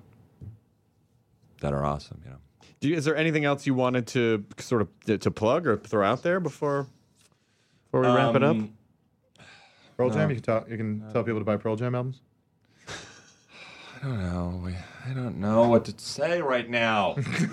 [SPEAKER 8] that are awesome. You know.
[SPEAKER 9] Do you, is there anything else you wanted to sort of to, to plug or throw out there before before we wrap it up?
[SPEAKER 8] Um,
[SPEAKER 7] Pearl Jam. You can talk. You can tell people to buy Pearl Jam albums.
[SPEAKER 8] I don't know. I don't know what to say right now.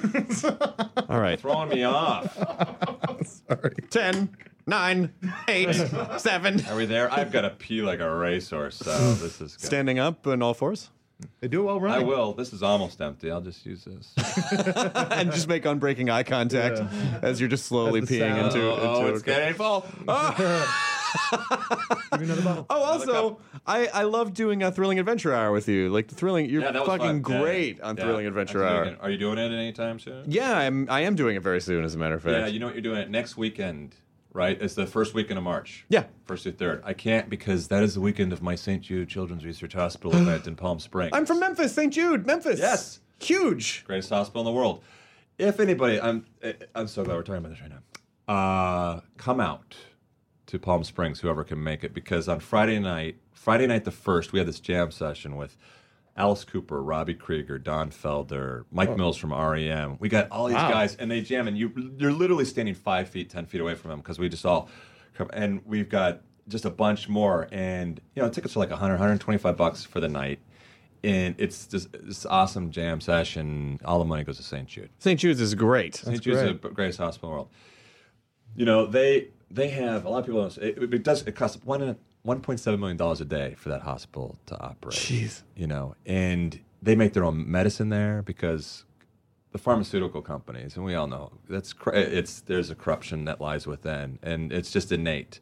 [SPEAKER 9] All right,
[SPEAKER 8] Throwing me off.
[SPEAKER 7] Sorry.
[SPEAKER 9] ten, nine, eight, seven.
[SPEAKER 8] Are we there? I've got to pee like a racehorse, so this is good.
[SPEAKER 9] Standing up on all fours,
[SPEAKER 7] They do it while
[SPEAKER 8] I
[SPEAKER 7] running.
[SPEAKER 8] will. This is almost empty. I'll just use this.
[SPEAKER 9] and just make unbreaking eye contact as you're just slowly
[SPEAKER 7] That's the
[SPEAKER 9] peeing
[SPEAKER 7] sound.
[SPEAKER 9] into.
[SPEAKER 8] oh,
[SPEAKER 9] into
[SPEAKER 8] it's getting full. Oh.
[SPEAKER 7] Give me another bottle.
[SPEAKER 9] Oh, also, I, I love doing a Thrilling Adventure Hour with you. Like the thrilling, you're
[SPEAKER 8] Yeah, that was
[SPEAKER 9] fucking
[SPEAKER 8] fun. Yeah,
[SPEAKER 9] great
[SPEAKER 8] yeah.
[SPEAKER 9] on
[SPEAKER 8] Yeah.
[SPEAKER 9] Thrilling Adventure
[SPEAKER 8] That's
[SPEAKER 9] Hour.
[SPEAKER 8] vegan. Are you doing it anytime soon?
[SPEAKER 9] Yeah, I'm. I am doing it very soon, as a matter of fact.
[SPEAKER 8] Yeah, you know what you're doing it next weekend, right? It's the first weekend of March.
[SPEAKER 9] Yeah.
[SPEAKER 8] First through third. I can't because that is the weekend of my Saint Jude Children's Research Hospital event in Palm Springs.
[SPEAKER 9] I'm from Memphis, Saint Jude, Memphis.
[SPEAKER 8] Yes.
[SPEAKER 9] Huge.
[SPEAKER 8] Greatest hospital in the world. If anybody, I'm I'm so glad we're talking about this right now. Uh, come out to Palm Springs, whoever can make it, because on Friday night, Friday night the first, we had this jam session with Alice Cooper, Robbie Krieger, Don Felder, Mike Mills from R E M. We got all these
[SPEAKER 7] Wow.
[SPEAKER 8] guys, and they jam, and you you're literally standing five feet, ten feet away from them because we just all come, and we've got just a bunch more, and you know, tickets are like one hundred, one hundred twenty-five bucks for the night. And it's just this awesome jam session. All the money goes to Saint Jude.
[SPEAKER 9] Saint Jude's is great.
[SPEAKER 8] Saint Jude's is the greatest hospital in the world. You know, they they have a lot of people. Don't, it, it does. It costs one one point seven million dollars a day for that hospital to operate.
[SPEAKER 9] Jeez.
[SPEAKER 8] You know, and they make their own medicine there because the pharmaceutical companies, and we all know that's cr- it's there's a corruption that lies within, and it's just innate.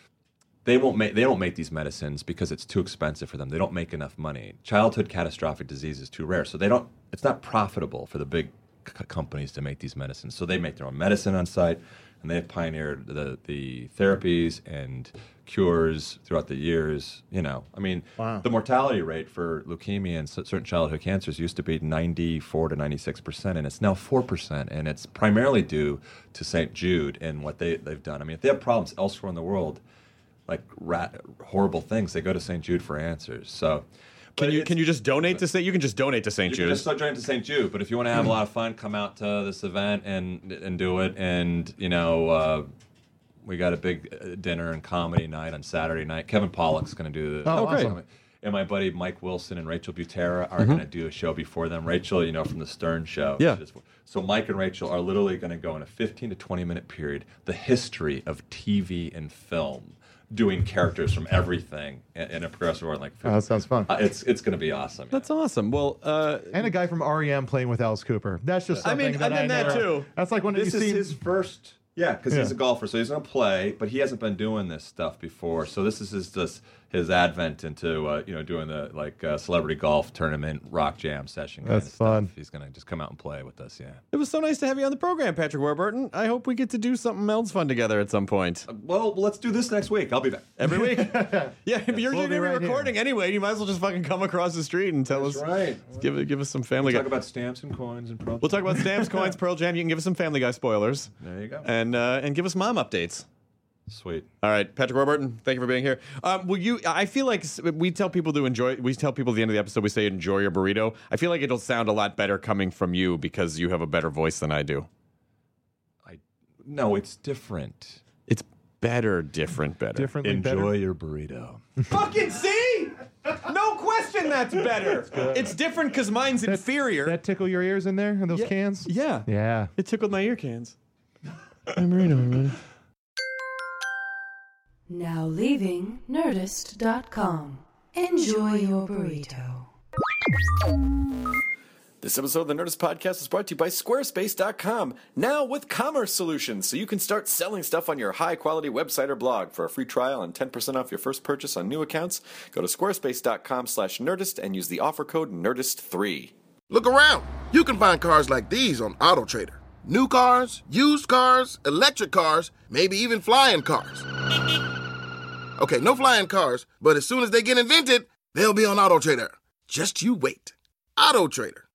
[SPEAKER 8] They won't make they don't make these medicines because it's too expensive for them. They don't make enough money. Childhood catastrophic disease is too rare, so they don't. It's not profitable for the big c- companies to make these medicines. So they make their own medicine on site, and they've pioneered the the therapies and cures throughout the years. You know, I mean,
[SPEAKER 7] Wow.
[SPEAKER 8] the mortality rate for leukemia and certain childhood cancers used to be ninety-four to ninety-six percent, and it's now four percent, and it's primarily due to Saint Jude and what they they've done. I mean, if they have problems elsewhere in the world, like rat, horrible things, they go to Saint Jude for answers. So,
[SPEAKER 9] Can
[SPEAKER 8] but
[SPEAKER 9] you
[SPEAKER 8] it's-
[SPEAKER 9] can you just donate to Saint? You can just donate to Saint
[SPEAKER 8] you can
[SPEAKER 9] Jude.
[SPEAKER 8] just start joining to Saint Jude, but if you want to have a lot of fun, come out to this event and and do it. And you know, uh, we got a big uh, dinner and comedy night on Saturday night. Kevin Pollock's going to do the.
[SPEAKER 7] Oh,
[SPEAKER 9] great.
[SPEAKER 7] awesome.
[SPEAKER 8] And my buddy Mike Wilson and Rachel Butera are
[SPEAKER 9] Mm-hmm.
[SPEAKER 8] going to do a show before them. Rachel, you know, from the Stern Show.
[SPEAKER 9] Yeah.
[SPEAKER 8] She just- So Mike and Rachel are literally going to go in a fifteen to twenty minute period, the history of T V and film, doing characters from everything in, in a progressive order. Like,
[SPEAKER 7] Oh, that sounds fun.
[SPEAKER 8] uh, it's it's going to be awesome.
[SPEAKER 9] That's awesome. Well, uh,
[SPEAKER 7] And a guy from R E M playing with Alice Cooper. That's just
[SPEAKER 9] I
[SPEAKER 7] something
[SPEAKER 9] mean,
[SPEAKER 7] that
[SPEAKER 9] I've
[SPEAKER 7] I
[SPEAKER 9] been that
[SPEAKER 7] never-
[SPEAKER 9] too.
[SPEAKER 7] That's like when
[SPEAKER 8] This
[SPEAKER 7] you
[SPEAKER 8] is
[SPEAKER 7] see
[SPEAKER 8] his first. Yeah, because he's
[SPEAKER 7] Yeah.
[SPEAKER 8] a golfer, so he's going to play, but he hasn't been doing this stuff before. So this is his just his advent into uh, you know doing the like uh, celebrity golf tournament rock jam session. Kind
[SPEAKER 7] That's
[SPEAKER 8] of stuff.
[SPEAKER 7] fun.
[SPEAKER 8] He's going to just come out and play with us. Yeah.
[SPEAKER 9] it was so nice to have you on the program, Patrick Warburton. I hope we get to do something else fun together at some point.
[SPEAKER 8] Well, let's do this next week. I'll be back.
[SPEAKER 9] Every week. Yeah, if you're
[SPEAKER 7] We'll
[SPEAKER 9] going
[SPEAKER 7] be
[SPEAKER 9] to be
[SPEAKER 7] right here.
[SPEAKER 9] recording anyway, you might as well just fucking come across the street and tell
[SPEAKER 8] That's
[SPEAKER 9] us.
[SPEAKER 8] right.
[SPEAKER 9] Give it, give us some Family
[SPEAKER 8] Talk
[SPEAKER 9] Guy.
[SPEAKER 8] about stamps and coins and pro.
[SPEAKER 9] We'll talk about stamps, coins, Pearl Jam. You can give us some Family Guy spoilers,
[SPEAKER 8] There you go.
[SPEAKER 9] and uh, and give us mom updates.
[SPEAKER 8] Sweet.
[SPEAKER 9] All right, Patrick Warburton, thank you for being here. Um, will you? I feel like s- we tell people to enjoy. We tell people at the end of the episode we say enjoy your burrito. I feel like it'll sound a lot better coming from you because you have a better voice than I do.
[SPEAKER 8] I no, it's different.
[SPEAKER 9] It's better, different, better.
[SPEAKER 7] differently
[SPEAKER 8] Enjoy
[SPEAKER 7] better.
[SPEAKER 8] your burrito.
[SPEAKER 9] Fucking see? No question, that's better. It's different because mine's inferior.
[SPEAKER 7] That tickle your ears in there in those
[SPEAKER 9] Yeah.
[SPEAKER 7] cans?
[SPEAKER 9] yeah.
[SPEAKER 7] Yeah.
[SPEAKER 9] It tickled my ear cans. I'm burrito, everybody.
[SPEAKER 6] Now leaving Nerdist dot com. Enjoy your burrito.
[SPEAKER 5] This episode of the Nerdist Podcast is brought to you by Squarespace dot com, now with commerce solutions, so you can start selling stuff on your high-quality website or blog. For a free trial and ten percent off your first purchase on new accounts, go to squarespace dot com slash nerdist and use the offer code nerdist three.
[SPEAKER 10] Look around. You can find cars like these on AutoTrader. New cars, used cars, electric cars, maybe even flying cars. Okay, no flying cars, but as soon as they get invented, they'll be on AutoTrader. Just you wait. AutoTrader.